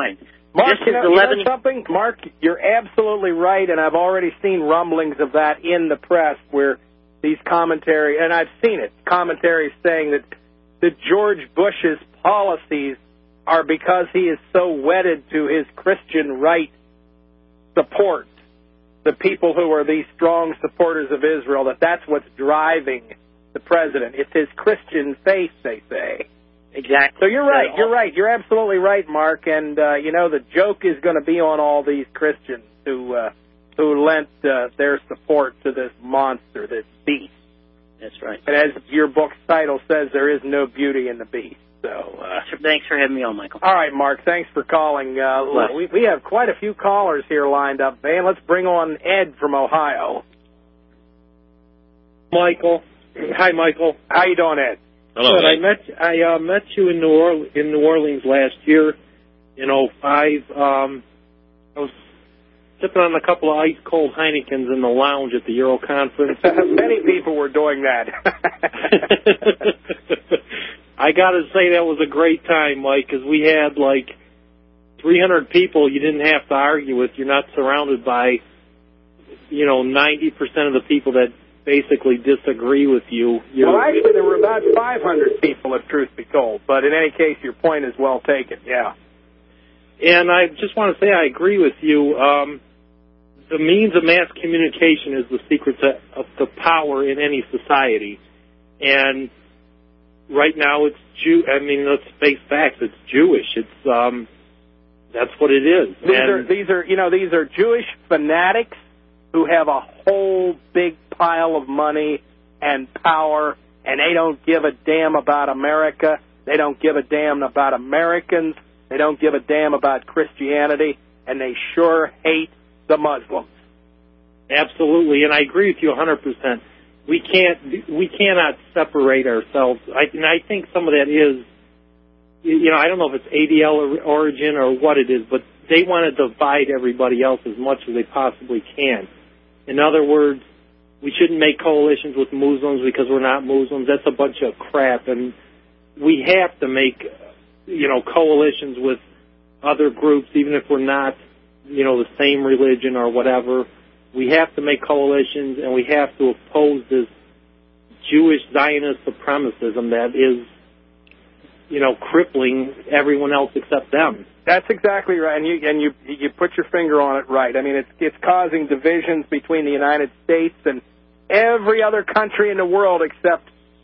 Mark, This you is know, you eleven know something? Mark, you're absolutely right, and I've already seen rumblings of that in the press where these commentary, and I've seen it, commentaries saying that, that George Bush's policies are because he is so wedded to his Christian right support, the people who are these strong supporters of Israel, that that's what's driving the president. It's his Christian faith, they say. Exactly. So you're right. You're right. You're absolutely right, Mark. And uh, you know, the joke is going to be on all these Christians who uh, who lent uh, their support to this monster, this beast. That's right. And as your book's title says, there is no beauty in the beast. So uh, thanks for having me on, Michael. All right, Mark. Thanks for calling. Uh, look, we we have quite a few callers here lined up, man. Let's bring on Ed from Ohio. Michael. Hi, Michael. How you doing, Ed? Hello, Good. Ed. I met I uh, met you in New Orleans, in New Orleans last year, in oh five. Um, I was sipping on a couple of ice cold Heinekens in the lounge at the Euro conference. Many people were doing that. I got to say that was a great time, Mike, because we had like three hundred people you didn't have to argue with. You're not surrounded by, you know, ninety percent of the people that basically disagree with you. You're, well, actually, there were about five hundred people, if truth be told. But in any case, your point is well taken, yeah. And I just want to say I agree with you. Um, the means of mass communication is the secret to, of the power in any society. And right now it's Jew. I mean, let's face facts. It's Jewish. It's um, that's what it is. These and are these are you know these are Jewish fanatics who have a whole big pile of money and power, and they don't give a damn about America. They don't give a damn about Americans. They don't give a damn about Christianity, and they sure hate the Muslims. Absolutely, and I agree with you one hundred percent. We can't, we cannot separate ourselves. I, and I think some of that is, you know, I don't know if it's A D L origin or what it is, but they want to divide everybody else as much as they possibly can. In other words, we shouldn't make coalitions with Muslims because we're not Muslims. That's a bunch of crap, and we have to make, you know, coalitions with other groups, even if we're not, you know, the same religion or whatever. We have to make coalitions, and we have to oppose this Jewish Zionist supremacism that is, you know, crippling everyone else except them. That's exactly right, and you and you you put your finger on it right. I mean, it's it's causing divisions between the United States and every other country in the world except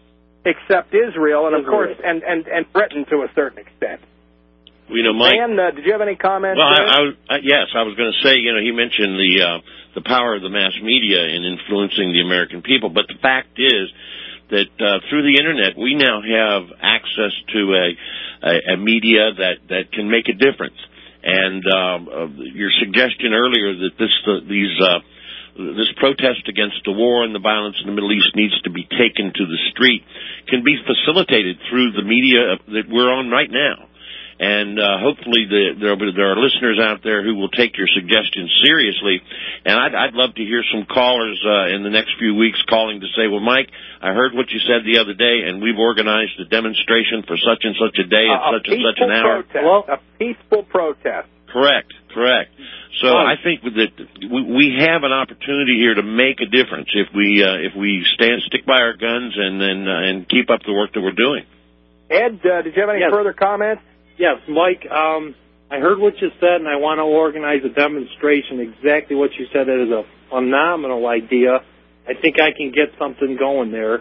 except Israel, and of Israel. course, and, and, and Britain to a certain extent. You know, Mike. Dan, uh, did you have any comments? Well, there? I, I, I, yes, I was going to say. You know, he mentioned the uh, the power of the mass media in influencing the American people, but the fact is that uh, through the internet, we now have access to a, a, a media that, that can make a difference. And um, uh, your suggestion earlier that this uh, these uh, this protest against the war and the violence in the Middle East needs to be taken to the street can be facilitated through the media that we're on right now. And uh, hopefully the, there, are, there are listeners out there who will take your suggestions seriously. And I'd, I'd love to hear some callers uh, in the next few weeks calling to say, well, Mike, I heard what you said the other day, and we've organized a demonstration for such and such a day at uh, such and such an hour. Protest. Well, a peaceful protest. Correct, correct. So I think that we have an opportunity here to make a difference if we uh, if we stand stick by our guns and and, uh, and keep up the work that we're doing. Ed, uh, did you have any yes. further comments? Yes, Mike, um, I heard what you said, and I want to organize a demonstration. Exactly what you said. That is a phenomenal idea. I think I can get something going there.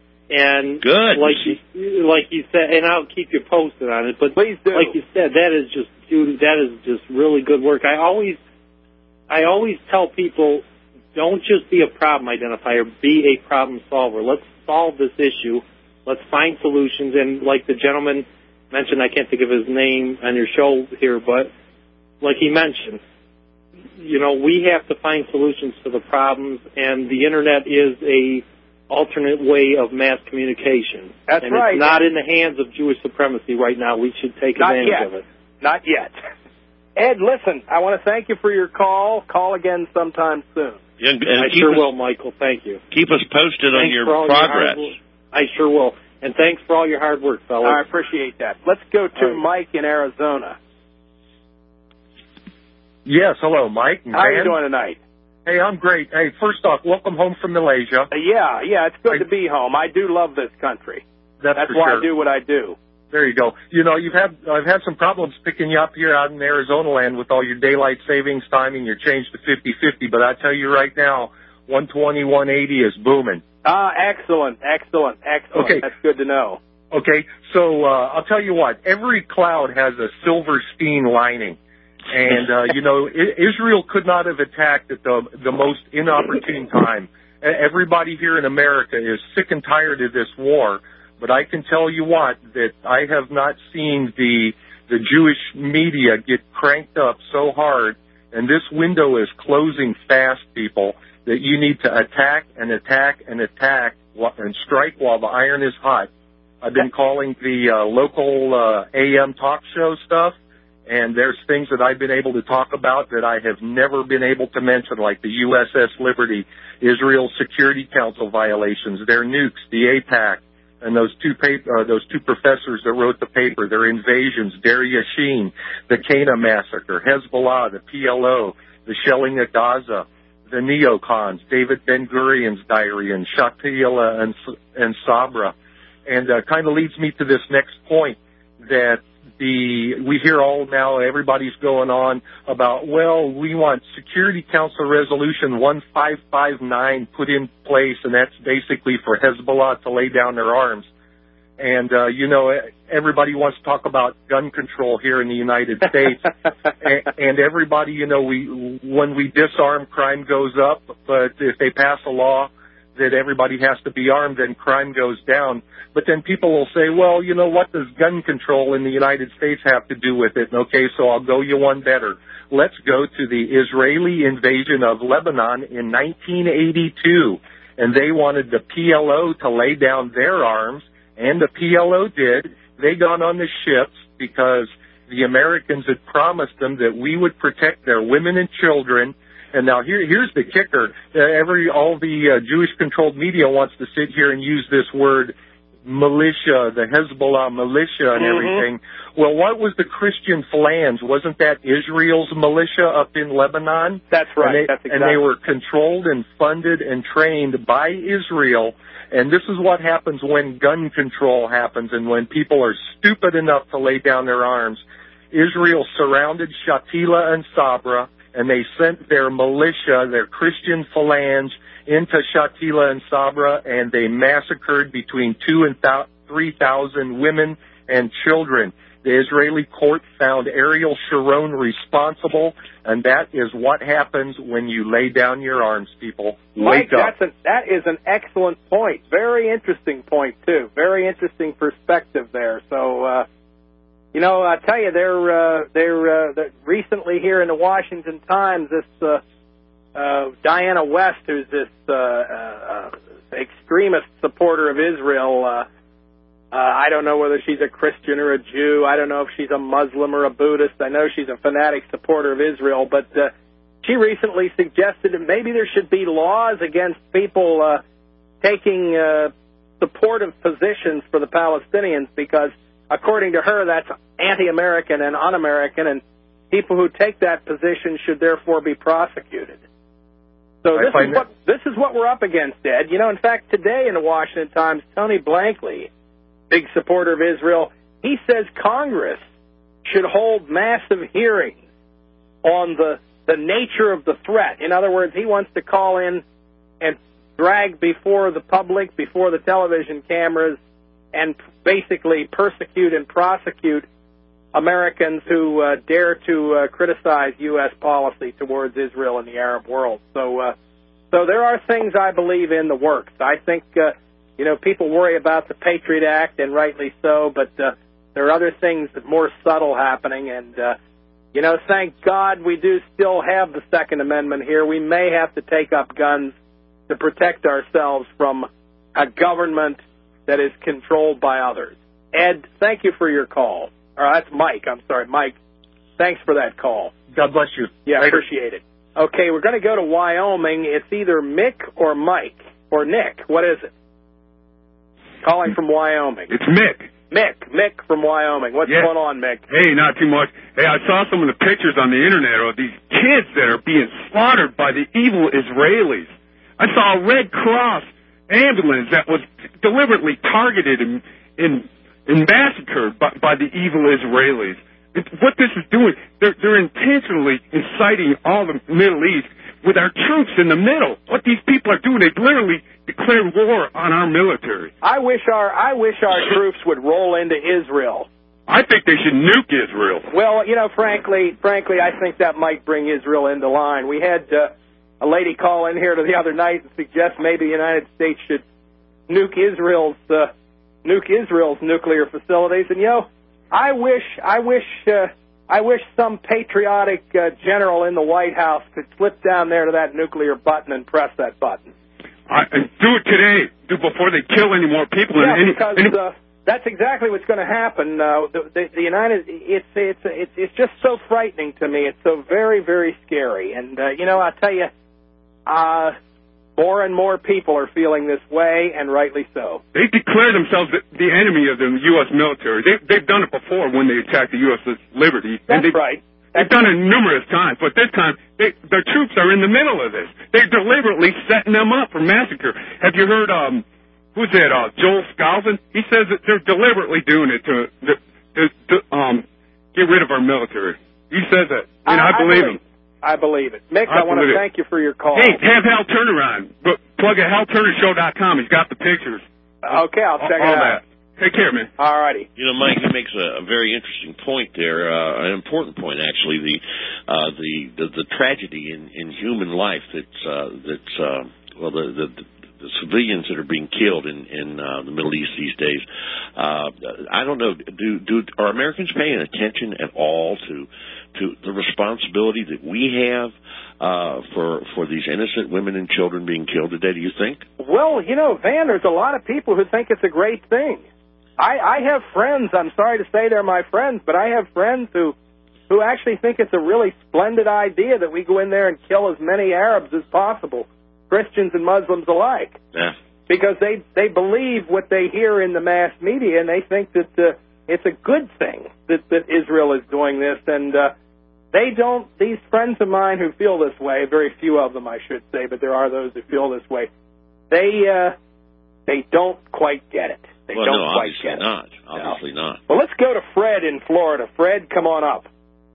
And good, like you, like you said, and I'll keep you posted on it. But please do. Like you said, that is just dude, that is just really good work. I always, I always tell people, don't just be a problem identifier, be a problem solver. Let's solve this issue. Let's find solutions. And like the gentleman mentioned, I can't think of his name on your show here, but like he mentioned, you know, we have to find solutions to the problems, and the internet is a alternate way of mass communication. That's and right. It's not in the hands of Jewish supremacy right now. We should take not advantage yet. of it. Not yet. Ed, listen, I want to thank you for your call. Call again sometime soon. Yeah, and I keep sure us, will, Michael. Thank you. Keep us posted thanks on your for progress. Your I sure will. And thanks for all your hard work, fellas. I appreciate that. Let's go to right. Mike in Arizona. Yes, hello, Mike. And How are you Dan. doing tonight? Hey, I'm great. Hey, first off, welcome home from Malaysia. Uh, yeah, yeah, it's good I, to be home. I do love this country. That's, that's for why sure. I do what I do. There you go. You know, you've had I've had some problems picking you up here out in Arizona land with all your daylight savings timing, your change to fifty fifty, but I tell you right now, one twenty, one eighty is booming. Ah, excellent, excellent, excellent. Okay. That's good to know. Okay, so uh, I'll tell you what, every cloud has a Silverstein lining. And, uh, you know, I- Israel could not have attacked at the, the most inopportune time. Everybody here in America is sick and tired of this war, but I can tell you what, that I have not seen the, the Jewish media get cranked up so hard, and this window is closing fast, people, that you need to attack and attack and attack and strike while the iron is hot. I've been calling the uh, local uh, A M talk show stuff, and there's things that I've been able to talk about that I have never been able to mention, like the U S S Liberty, Israel Security Council violations, their nukes, the AIPAC, and those two paper, uh, those two professors that wrote the paper, their invasions, Deir Yashin, the Cana massacre, Hezbollah, the P L O, the shelling of Gaza, the neocons, David Ben-Gurion's diary, and Shatila and, and Sabra. And uh, kind of leads me to this next point, that the we hear all now, everybody's going on about, well, we want Security Council Resolution one five five nine put in place, and that's basically for Hezbollah to lay down their arms. And, uh, you know, everybody wants to talk about gun control here in the United States. and, and everybody, you know, we when we disarm, crime goes up. But if they pass a law that everybody has to be armed, then crime goes down. But then people will say, well, you know, what does gun control in the United States have to do with it? And okay, so I'll go you one better. Let's go to the Israeli invasion of Lebanon in nineteen eighty-two. And they wanted the P L O to lay down their arms, and the P L O did. They got on the ships because the Americans had promised them that we would protect their women and children. And now here, here's the kicker. Uh, every, all the uh, Jewish-controlled media wants to sit here and use this word militia, the Hezbollah militia and mm-hmm. everything. Well, what was the Christian Phalange? Wasn't that Israel's militia up in Lebanon? That's right. And they, That's exactly. and they were controlled and funded and trained by Israel. And this is what happens when gun control happens and when people are stupid enough to lay down their arms. Israel surrounded Shatila and Sabra, and they sent their militia, their Christian Phalange, into Shatila and Sabra, and they massacred between two and th- three thousand women and children. The Israeli court found Ariel Sharon responsible, and that is what happens when you lay down your arms, people. Mike, Wake up. That's an, that is an excellent point. Very interesting point, too. Very interesting perspective there. So, uh, you know, I tell you, they're, uh, they're, uh, they're recently here in the Washington Times, this uh, uh, Diana West, who's this uh, uh, extremist supporter of Israel, uh, uh, I don't know whether she's a Christian or a Jew. I don't know if she's a Muslim or a Buddhist. I know she's a fanatic supporter of Israel, but uh, she recently suggested that maybe there should be laws against people uh, taking uh, supportive positions for the Palestinians because, according to her, that's anti-American and un-American, and people who take that position should therefore be prosecuted. So this is what this is what we're up against, Ed. You know, in fact, today in the Washington Times, Tony Blankley, big supporter of Israel, he says Congress should hold massive hearings on the the nature of the threat. In other words, he wants to call in and drag before the public, before the television cameras, and basically persecute and prosecute Americans who uh, dare to uh, criticize U S policy towards Israel and the Arab world. So, uh, so there are things I believe in the works. I think, uh, you know, people worry about the Patriot Act, and rightly so, but uh, there are other things that are more subtle happening. And, uh, you know, thank God we do still have the Second Amendment here. We may have to take up guns to protect ourselves from a government that is controlled by others. Ed, thank you for your call. Or that's Mike. I'm sorry, Mike. Thanks for that call. God bless you. Yeah, Later. Appreciate it. Okay, we're going to go to Wyoming. It's either Mick or Mike or Nick. What is it? Calling from Wyoming. It's Mick. Mick, Mick from Wyoming. What's yeah. going on, Mick? Hey, not too much. Hey, I saw some of the pictures on the internet of these kids that are being slaughtered by the evil Israelis. I saw a Red Cross ambulance that was deliberately targeted and, and, and massacred by, by the evil Israelis. It's, what this is doing, they're, they're intentionally inciting all the Middle East with our troops in the middle. What these people are doing, they literally declared war on our military. I wish our I wish our troops would roll into Israel. I think they should nuke Israel. Well, you know, frankly, frankly, I think that might bring Israel into line. We had uh, a lady call in here the other night and suggest maybe the United States should nuke Israel's uh, nuke Israel's nuclear facilities. And you know, I wish I wish. Uh, I wish some patriotic uh, general in the White House could slip down there to that nuclear button and press that button. I, and do it today, do before they kill any more people. Yeah, any, because any... Uh, that's exactly what's going to happen. Uh, the, the, the United, it's it's it's it's just so frightening to me. It's so very very scary. And uh, you know, I tell you, uh, more and more people are feeling this way, and rightly so. They declare themselves the, the enemy of the U S military. They, they've done it before when they attacked the U S liberty. That's and they, right. They've done it numerous times, but this time they, their troops are in the middle of this. They're deliberately setting them up for massacre. Have you heard, um, who's that, uh, Joel Scalvin? He says that they're deliberately doing it to, to, to, to um, get rid of our military. He says that, and I, I believe I him. I believe it. Mick, I, I want to thank you for your call. Hey, have Hal Turner on. Plug at hal turner show dot com. He's got the pictures. Okay, I'll check all, it all out. That. Take care, man. All righty. You know, Mike, he makes a, a very interesting point there, uh, an important point, actually, the uh, the, the the tragedy in, in human life that's, uh, that's uh, well, the, the, the civilians that are being killed in, in uh, the Middle East these days. Uh, I don't know, do, do are Americans paying attention at all to to the responsibility that we have uh, for for these innocent women and children being killed today, do you think? Well, you know, Van, there's a lot of people who think it's a great thing. I, I have friends, I'm sorry to say they're my friends, but I have friends who, who actually think it's a really splendid idea that we go in there and kill as many Arabs as possible, Christians and Muslims alike. Yeah. Because they, they believe what they hear in the mass media, and they think that uh, it's a good thing that, that Israel is doing this, and uh, they don't, these friends of mine who feel this way, very few of them I should say, but there are those who feel this way, they uh, they don't quite get it. They well, don't no, quite obviously get not. It. Obviously no. not. Well, let's go to Fred in Florida. Fred, come on up.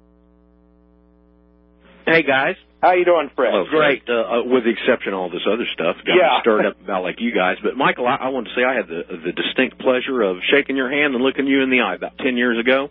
Hey, guys. How you doing, Fred? Well, great, uh, with the exception of all this other stuff. Got yeah. me stirred up about like you guys. But, Michael, I, I wanted to say I had the, the distinct pleasure of shaking your hand and looking you in the eye about ten years ago,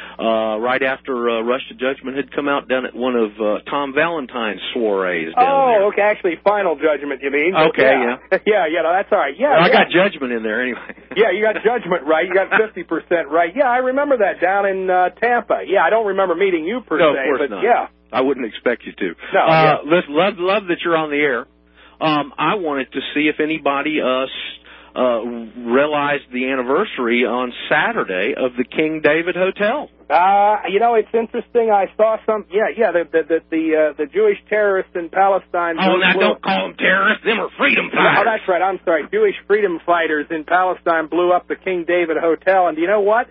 uh, right after uh, Rush to Judgment had come out down at one of uh, Tom Valentine's soirees down oh, there. Oh, okay, actually, Final Judgment, you mean? Okay, yeah. Yeah, yeah, yeah, no, that's all right. Yeah, well, I yeah. got Judgment in there anyway. yeah, you got Judgment right. You got fifty percent right. Yeah, I remember that down in uh, Tampa. Yeah, I don't remember meeting you per no, se, of course but not. yeah. I wouldn't expect you to. No, uh, yeah. listen, love, love that you're on the air. Um, I wanted to see if anybody uh, uh, realized the anniversary on Saturday of the King David Hotel. Uh, you know, it's interesting. I saw some. Yeah, yeah. The the the the, uh, the Jewish terrorists in Palestine. Oh, now don't call them terrorists. Them are freedom fighters. Oh, that's right. I'm sorry. Jewish freedom fighters in Palestine blew up the King David Hotel, and do you know what?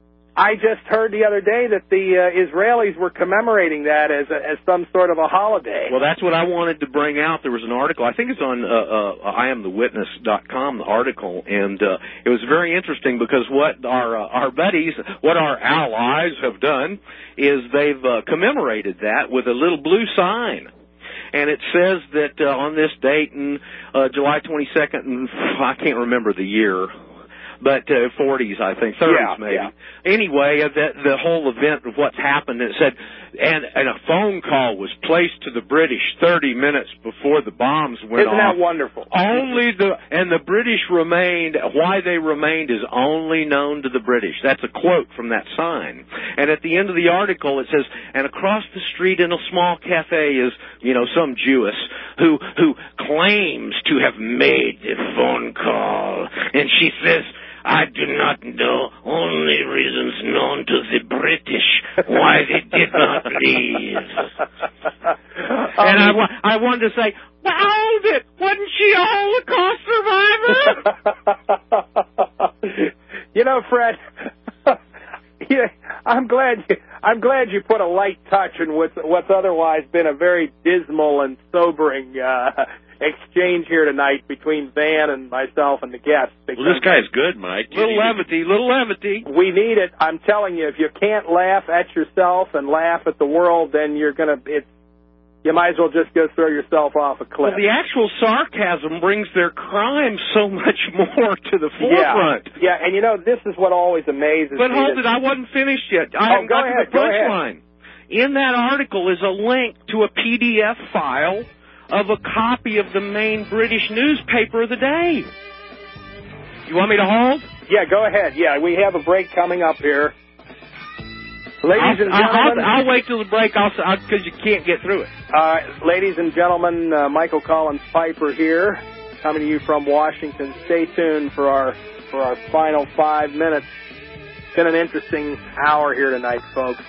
I just heard the other day that the uh, Israelis were commemorating that as a, as some sort of a holiday. Well, that's what I wanted to bring out. There was an article, I think it's on uh, uh, I am the witness dot com, the article, and uh, it was very interesting because what our uh, our buddies, what our allies have done is they've uh, commemorated that with a little blue sign. And it says that uh, on this date, in uh, July twenty-second, and I can't remember the year, but uh, forties, I think, thirties yeah, maybe. Yeah. Anyway, uh, that the whole event of what's happened, it said, and, and a phone call was placed to the British thirty minutes before the bombs went Isn't off. Isn't that wonderful? Only the, and the British remained, why they remained is only known to the British. That's a quote from that sign. And at the end of the article it says, and across the street in a small cafe is, you know, some Jewess who, who claims to have made the phone call. And she says, I do not know only reasons known to the British why they did not leave. And I, wa- I wanted to say, well, hold it. Wasn't she a Holocaust survivor? You know, Fred, yeah, I'm glad you, I'm glad you put a light touch in what's, what's otherwise been a very dismal and sobering uh, exchange here tonight between Van and myself and the guests. Well, this guy's good, Mike. Little levity, little levity. We need it. I'm telling you, if you can't laugh at yourself and laugh at the world, then you're gonna. It's you might as well just go throw yourself off a cliff. Well, the actual sarcasm brings their crime so much more to the forefront. Yeah, yeah, and you know, this is what always amazes but me. But hold it, I wasn't finished yet. I oh, haven't go got ahead, to the punchline. In that article is a link to a P D F file of a copy of the main British newspaper of the day. You want me to hold? Yeah, go ahead. Yeah, we have a break coming up here. Ladies I'll, and gentlemen, I'll, I'll wait till the break because you can't get through it. Uh, ladies and gentlemen, uh, Michael Collins Piper here, coming to you from Washington. Stay tuned for our for our final five minutes. It's been an interesting hour here tonight, folks.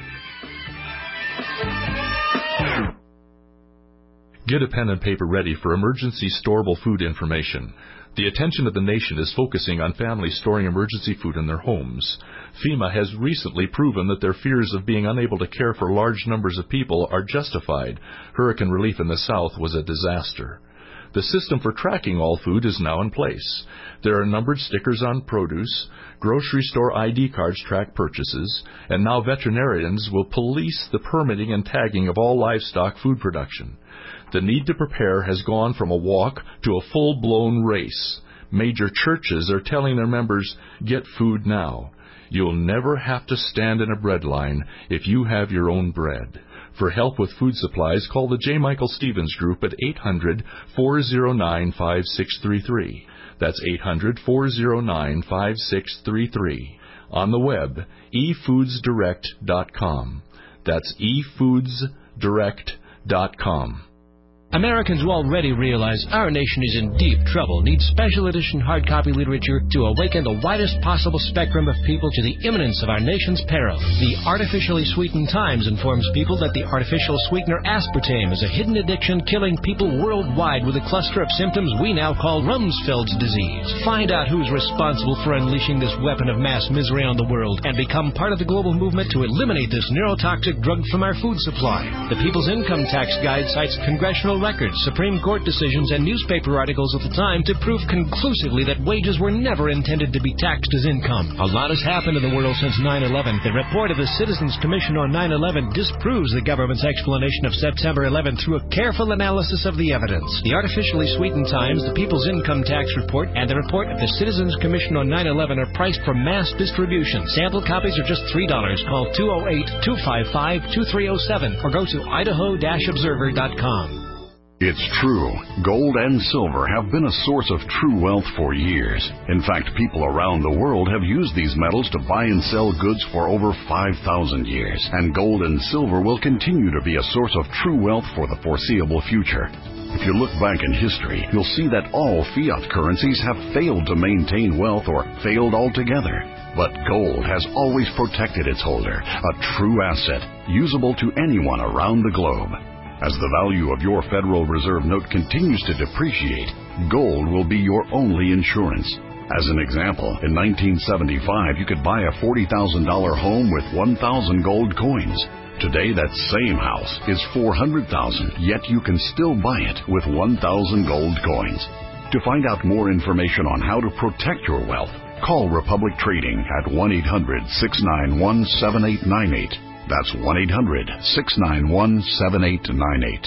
Get a pen and paper ready for emergency storable food information. The attention of the nation is focusing on families storing emergency food in their homes. FEMA has recently proven that their fears of being unable to care for large numbers of people are justified. Hurricane relief in the South was a disaster. The system for tracking all food is now in place. There are numbered stickers on produce, grocery store I D cards track purchases, and now veterinarians will police the permitting and tagging of all livestock food production. The need to prepare has gone from a walk to a full-blown race. Major churches are telling their members, get food now. You'll never have to stand in a bread line if you have your own bread. For help with food supplies, call the J. Michael Stevens Group at eight hundred, four oh nine, five six three three. That's eight hundred, four oh nine, five six three three. On the web, e foods direct dot com. That's e foods direct dot com. Americans who already realize our nation is in deep trouble need special edition hard copy literature to awaken the widest possible spectrum of people to the imminence of our nation's peril. The Artificially Sweetened Times informs people that the artificial sweetener aspartame is a hidden addiction killing people worldwide with a cluster of symptoms we now call Rumsfeld's disease. Find out who's responsible for unleashing this weapon of mass misery on the world and become part of the global movement to eliminate this neurotoxic drug from our food supply. The People's Income Tax Guide cites congressional records, Supreme Court decisions, and newspaper articles of the time to prove conclusively that wages were never intended to be taxed as income. A lot has happened in the world since nine eleven. The report of the Citizens Commission on nine eleven disproves the government's explanation of September eleventh through a careful analysis of the evidence. The Artificially Sweetened Times, the People's Income Tax Report, and the report of the Citizens Commission on nine eleven are priced for mass distribution. Sample copies are just three dollars. Call two oh eight, two five five, two three oh seven or go to idaho dash observer dot com. It's true. Gold and silver have been a source of true wealth for years. In fact, people around the world have used these metals to buy and sell goods for over five thousand years. And gold and silver will continue to be a source of true wealth for the foreseeable future. If you look back in history, you'll see that all fiat currencies have failed to maintain wealth or failed altogether. But gold has always protected its holder, a true asset, usable to anyone around the globe. As the value of your Federal Reserve note continues to depreciate, gold will be your only insurance. As an example, in nineteen seventy-five, you could buy a forty thousand dollars home with one thousand gold coins. Today, that same house is four hundred thousand dollars, yet you can still buy it with one thousand gold coins. To find out more information on how to protect your wealth, call Republic Trading at one eight hundred, six nine one, seven eight nine eight. That's one eight hundred, six nine one, seven eight nine eight.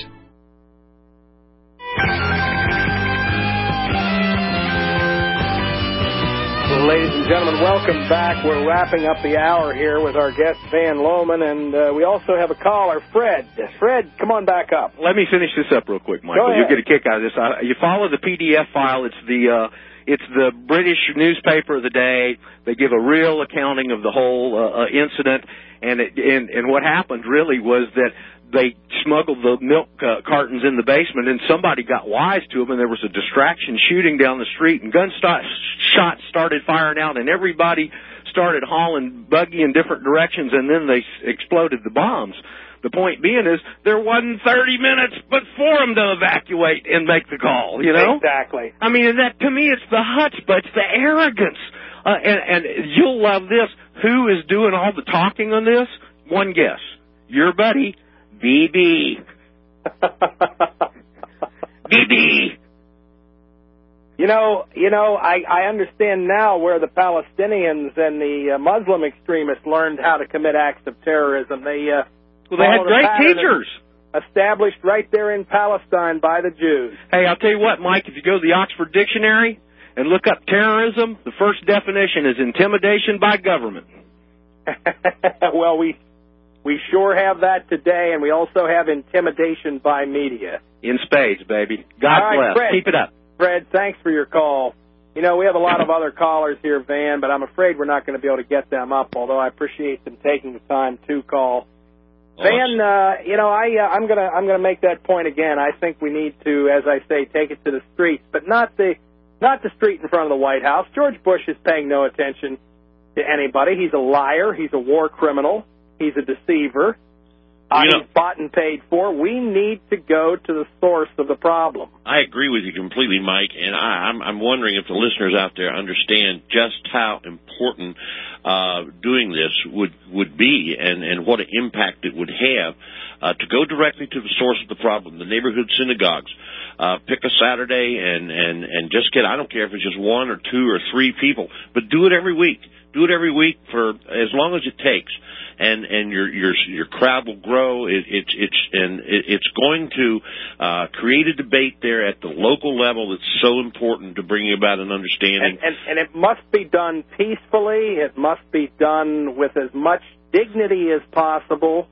Ladies and gentlemen, welcome back. We're wrapping up the hour here with our guest, Van Loman, and uh, we also have a caller, Fred. Fred, come on back up. Let me finish this up real quick, Michael. You get a kick out of this. Uh, you follow the P D F file. It's the... Uh, It's the British newspaper of the day. They give a real accounting of the whole uh, uh, incident, and, it, and and what happened really was that they smuggled the milk uh, cartons in the basement, and somebody got wise to them, and there was a distraction shooting down the street, and gun st- shots started firing out, and everybody started hauling buggy in different directions, and then they s- exploded the bombs. The point being is there wasn't thirty minutes but for them to evacuate and make the call, you know? Exactly. I mean, and that to me, it's the chutzpah, it's the arrogance Uh, and, and you'll love this. Who is doing all the talking on this? One guess. Your buddy, B B. B B. You know, you know, I, I understand now where the Palestinians and the uh, Muslim extremists learned how to commit acts of terrorism. They uh, well, they had great teachers established right there in Palestine by the Jews. Hey, I'll tell you what, Mike. If you go to the Oxford Dictionary and look up terrorism, the first definition is intimidation by government. Well, we we sure have that today, and we also have intimidation by media. In spades, baby. God right, bless. Fred. Keep it up. Fred, thanks for your call. You know, we have a lot of other callers here, Van, but I'm afraid we're not going to be able to get them up, although I appreciate them taking the time to call. Oh, Van, uh, you know, I, uh, I'm going to I'm gonna make that point again. I think we need to, as I say, take it to the streets, but not the not the street in front of the White House. George Bush is paying no attention to anybody. He's a liar. He's a war criminal. He's a deceiver. Uh, You know, he's bought and paid for. We need to go to the source of the problem. I agree with you completely, Mike, and I, I'm, I'm wondering if the listeners out there understand just how important uh, doing this would, would be and, and what an impact it would have uh, to go directly to the source of the problem, the neighborhood synagogues. Uh, pick a Saturday and, and, and just get, I don't care if it's just one or two or three people, but do it every week. Do it every week for as long as it takes. And and your your your crowd will grow. It, it's it's and it, it's going to uh, create a debate there at the local level that's so important to bring about an understanding. And, and and it must be done peacefully. It must be done with as much dignity as possible.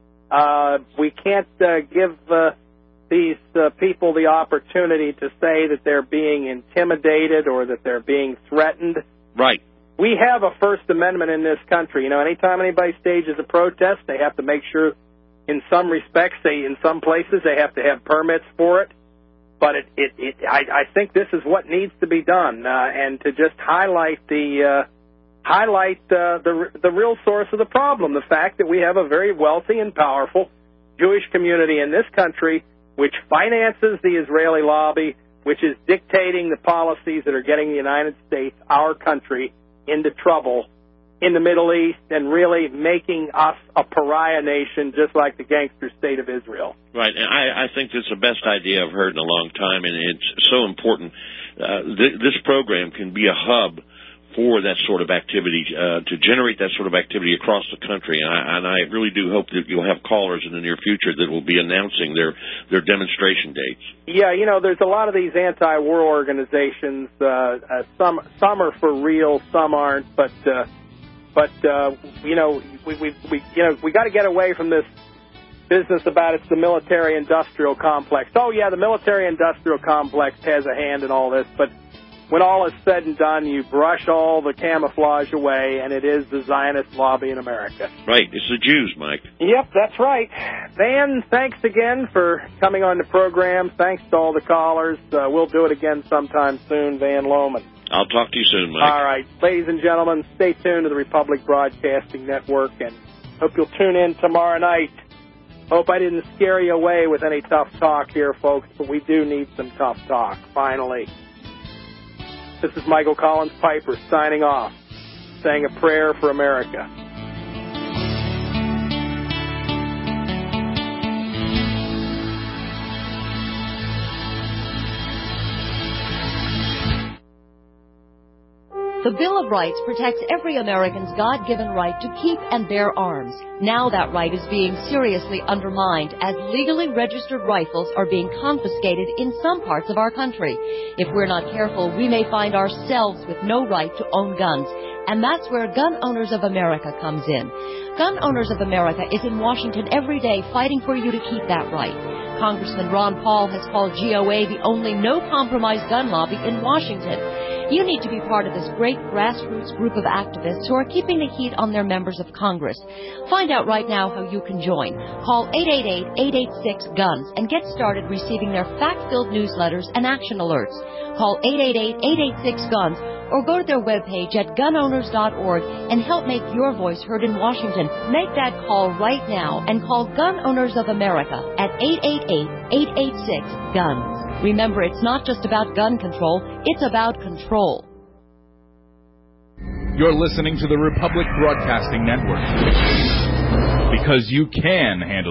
Uh, we can't uh, give uh, these uh, people the opportunity to say that they're being intimidated or that they're being threatened. Right. We have a First Amendment in this country. You know, anytime anybody stages a protest, they have to make sure, in some respects, they in some places, they have to have permits for it. But it, it, it I, I think this is what needs to be done, uh, and to just highlight the uh, highlight uh, the the real source of the problem, the fact that we have a very wealthy and powerful Jewish community in this country, which finances the Israeli lobby, which is dictating the policies that are getting the United States, our country, into trouble in the Middle East and really making us a pariah nation just like the gangster state of Israel. Right, and I, I think it's the best idea I've heard in a long time, and it's so important. Uh, th- this program can be a hub for that sort of activity, uh, to generate that sort of activity across the country. And I, and I really do hope that you'll have callers in the near future that will be announcing their, their demonstration dates. Yeah, you know, there's a lot of these anti-war organizations. Uh, uh, some some are for real, some aren't. But uh, but uh, you know, we we we you know we got to get away from this business about it's the military-industrial complex. Oh yeah, the military-industrial complex has a hand in all this, but when all is said and done, you brush all the camouflage away, and it is the Zionist lobby in America. Right. It's the Jews, Mike. Yep, that's right. Van, thanks again for coming on the program. Thanks to all the callers. Uh, we'll do it again sometime soon, Van Loman. I'll talk to you soon, Mike. All right. Ladies and gentlemen, stay tuned to the Republic Broadcasting Network, and hope you'll tune in tomorrow night. Hope I didn't scare you away with any tough talk here, folks, but we do need some tough talk, finally. This is Michael Collins Piper signing off, saying a prayer for America. The Bill of Rights protects every American's God-given right to keep and bear arms. Now that right is being seriously undermined as legally registered rifles are being confiscated in some parts of our country. If we're not careful, we may find ourselves with no right to own guns. And that's where Gun Owners of America comes in. Gun Owners of America is in Washington every day fighting for you to keep that right. Congressman Ron Paul has called G O A the only no-compromise gun lobby in Washington. You need to be part of this great grassroots group of activists who are keeping the heat on their members of Congress. Find out right now how you can join. Call eight eight eight, eight eight six, GUNS and get started receiving their fact-filled newsletters and action alerts. Call eight eight eight, eight eight six, GUNS or go to their webpage at gun owners dot org and help make your voice heard in Washington. Make that call right now and call Gun Owners of America at eight eight eight, eight eight six, GUNS. Remember, it's not just about gun control, it's about control. You're listening to the Republic Broadcasting Network. Because you can handle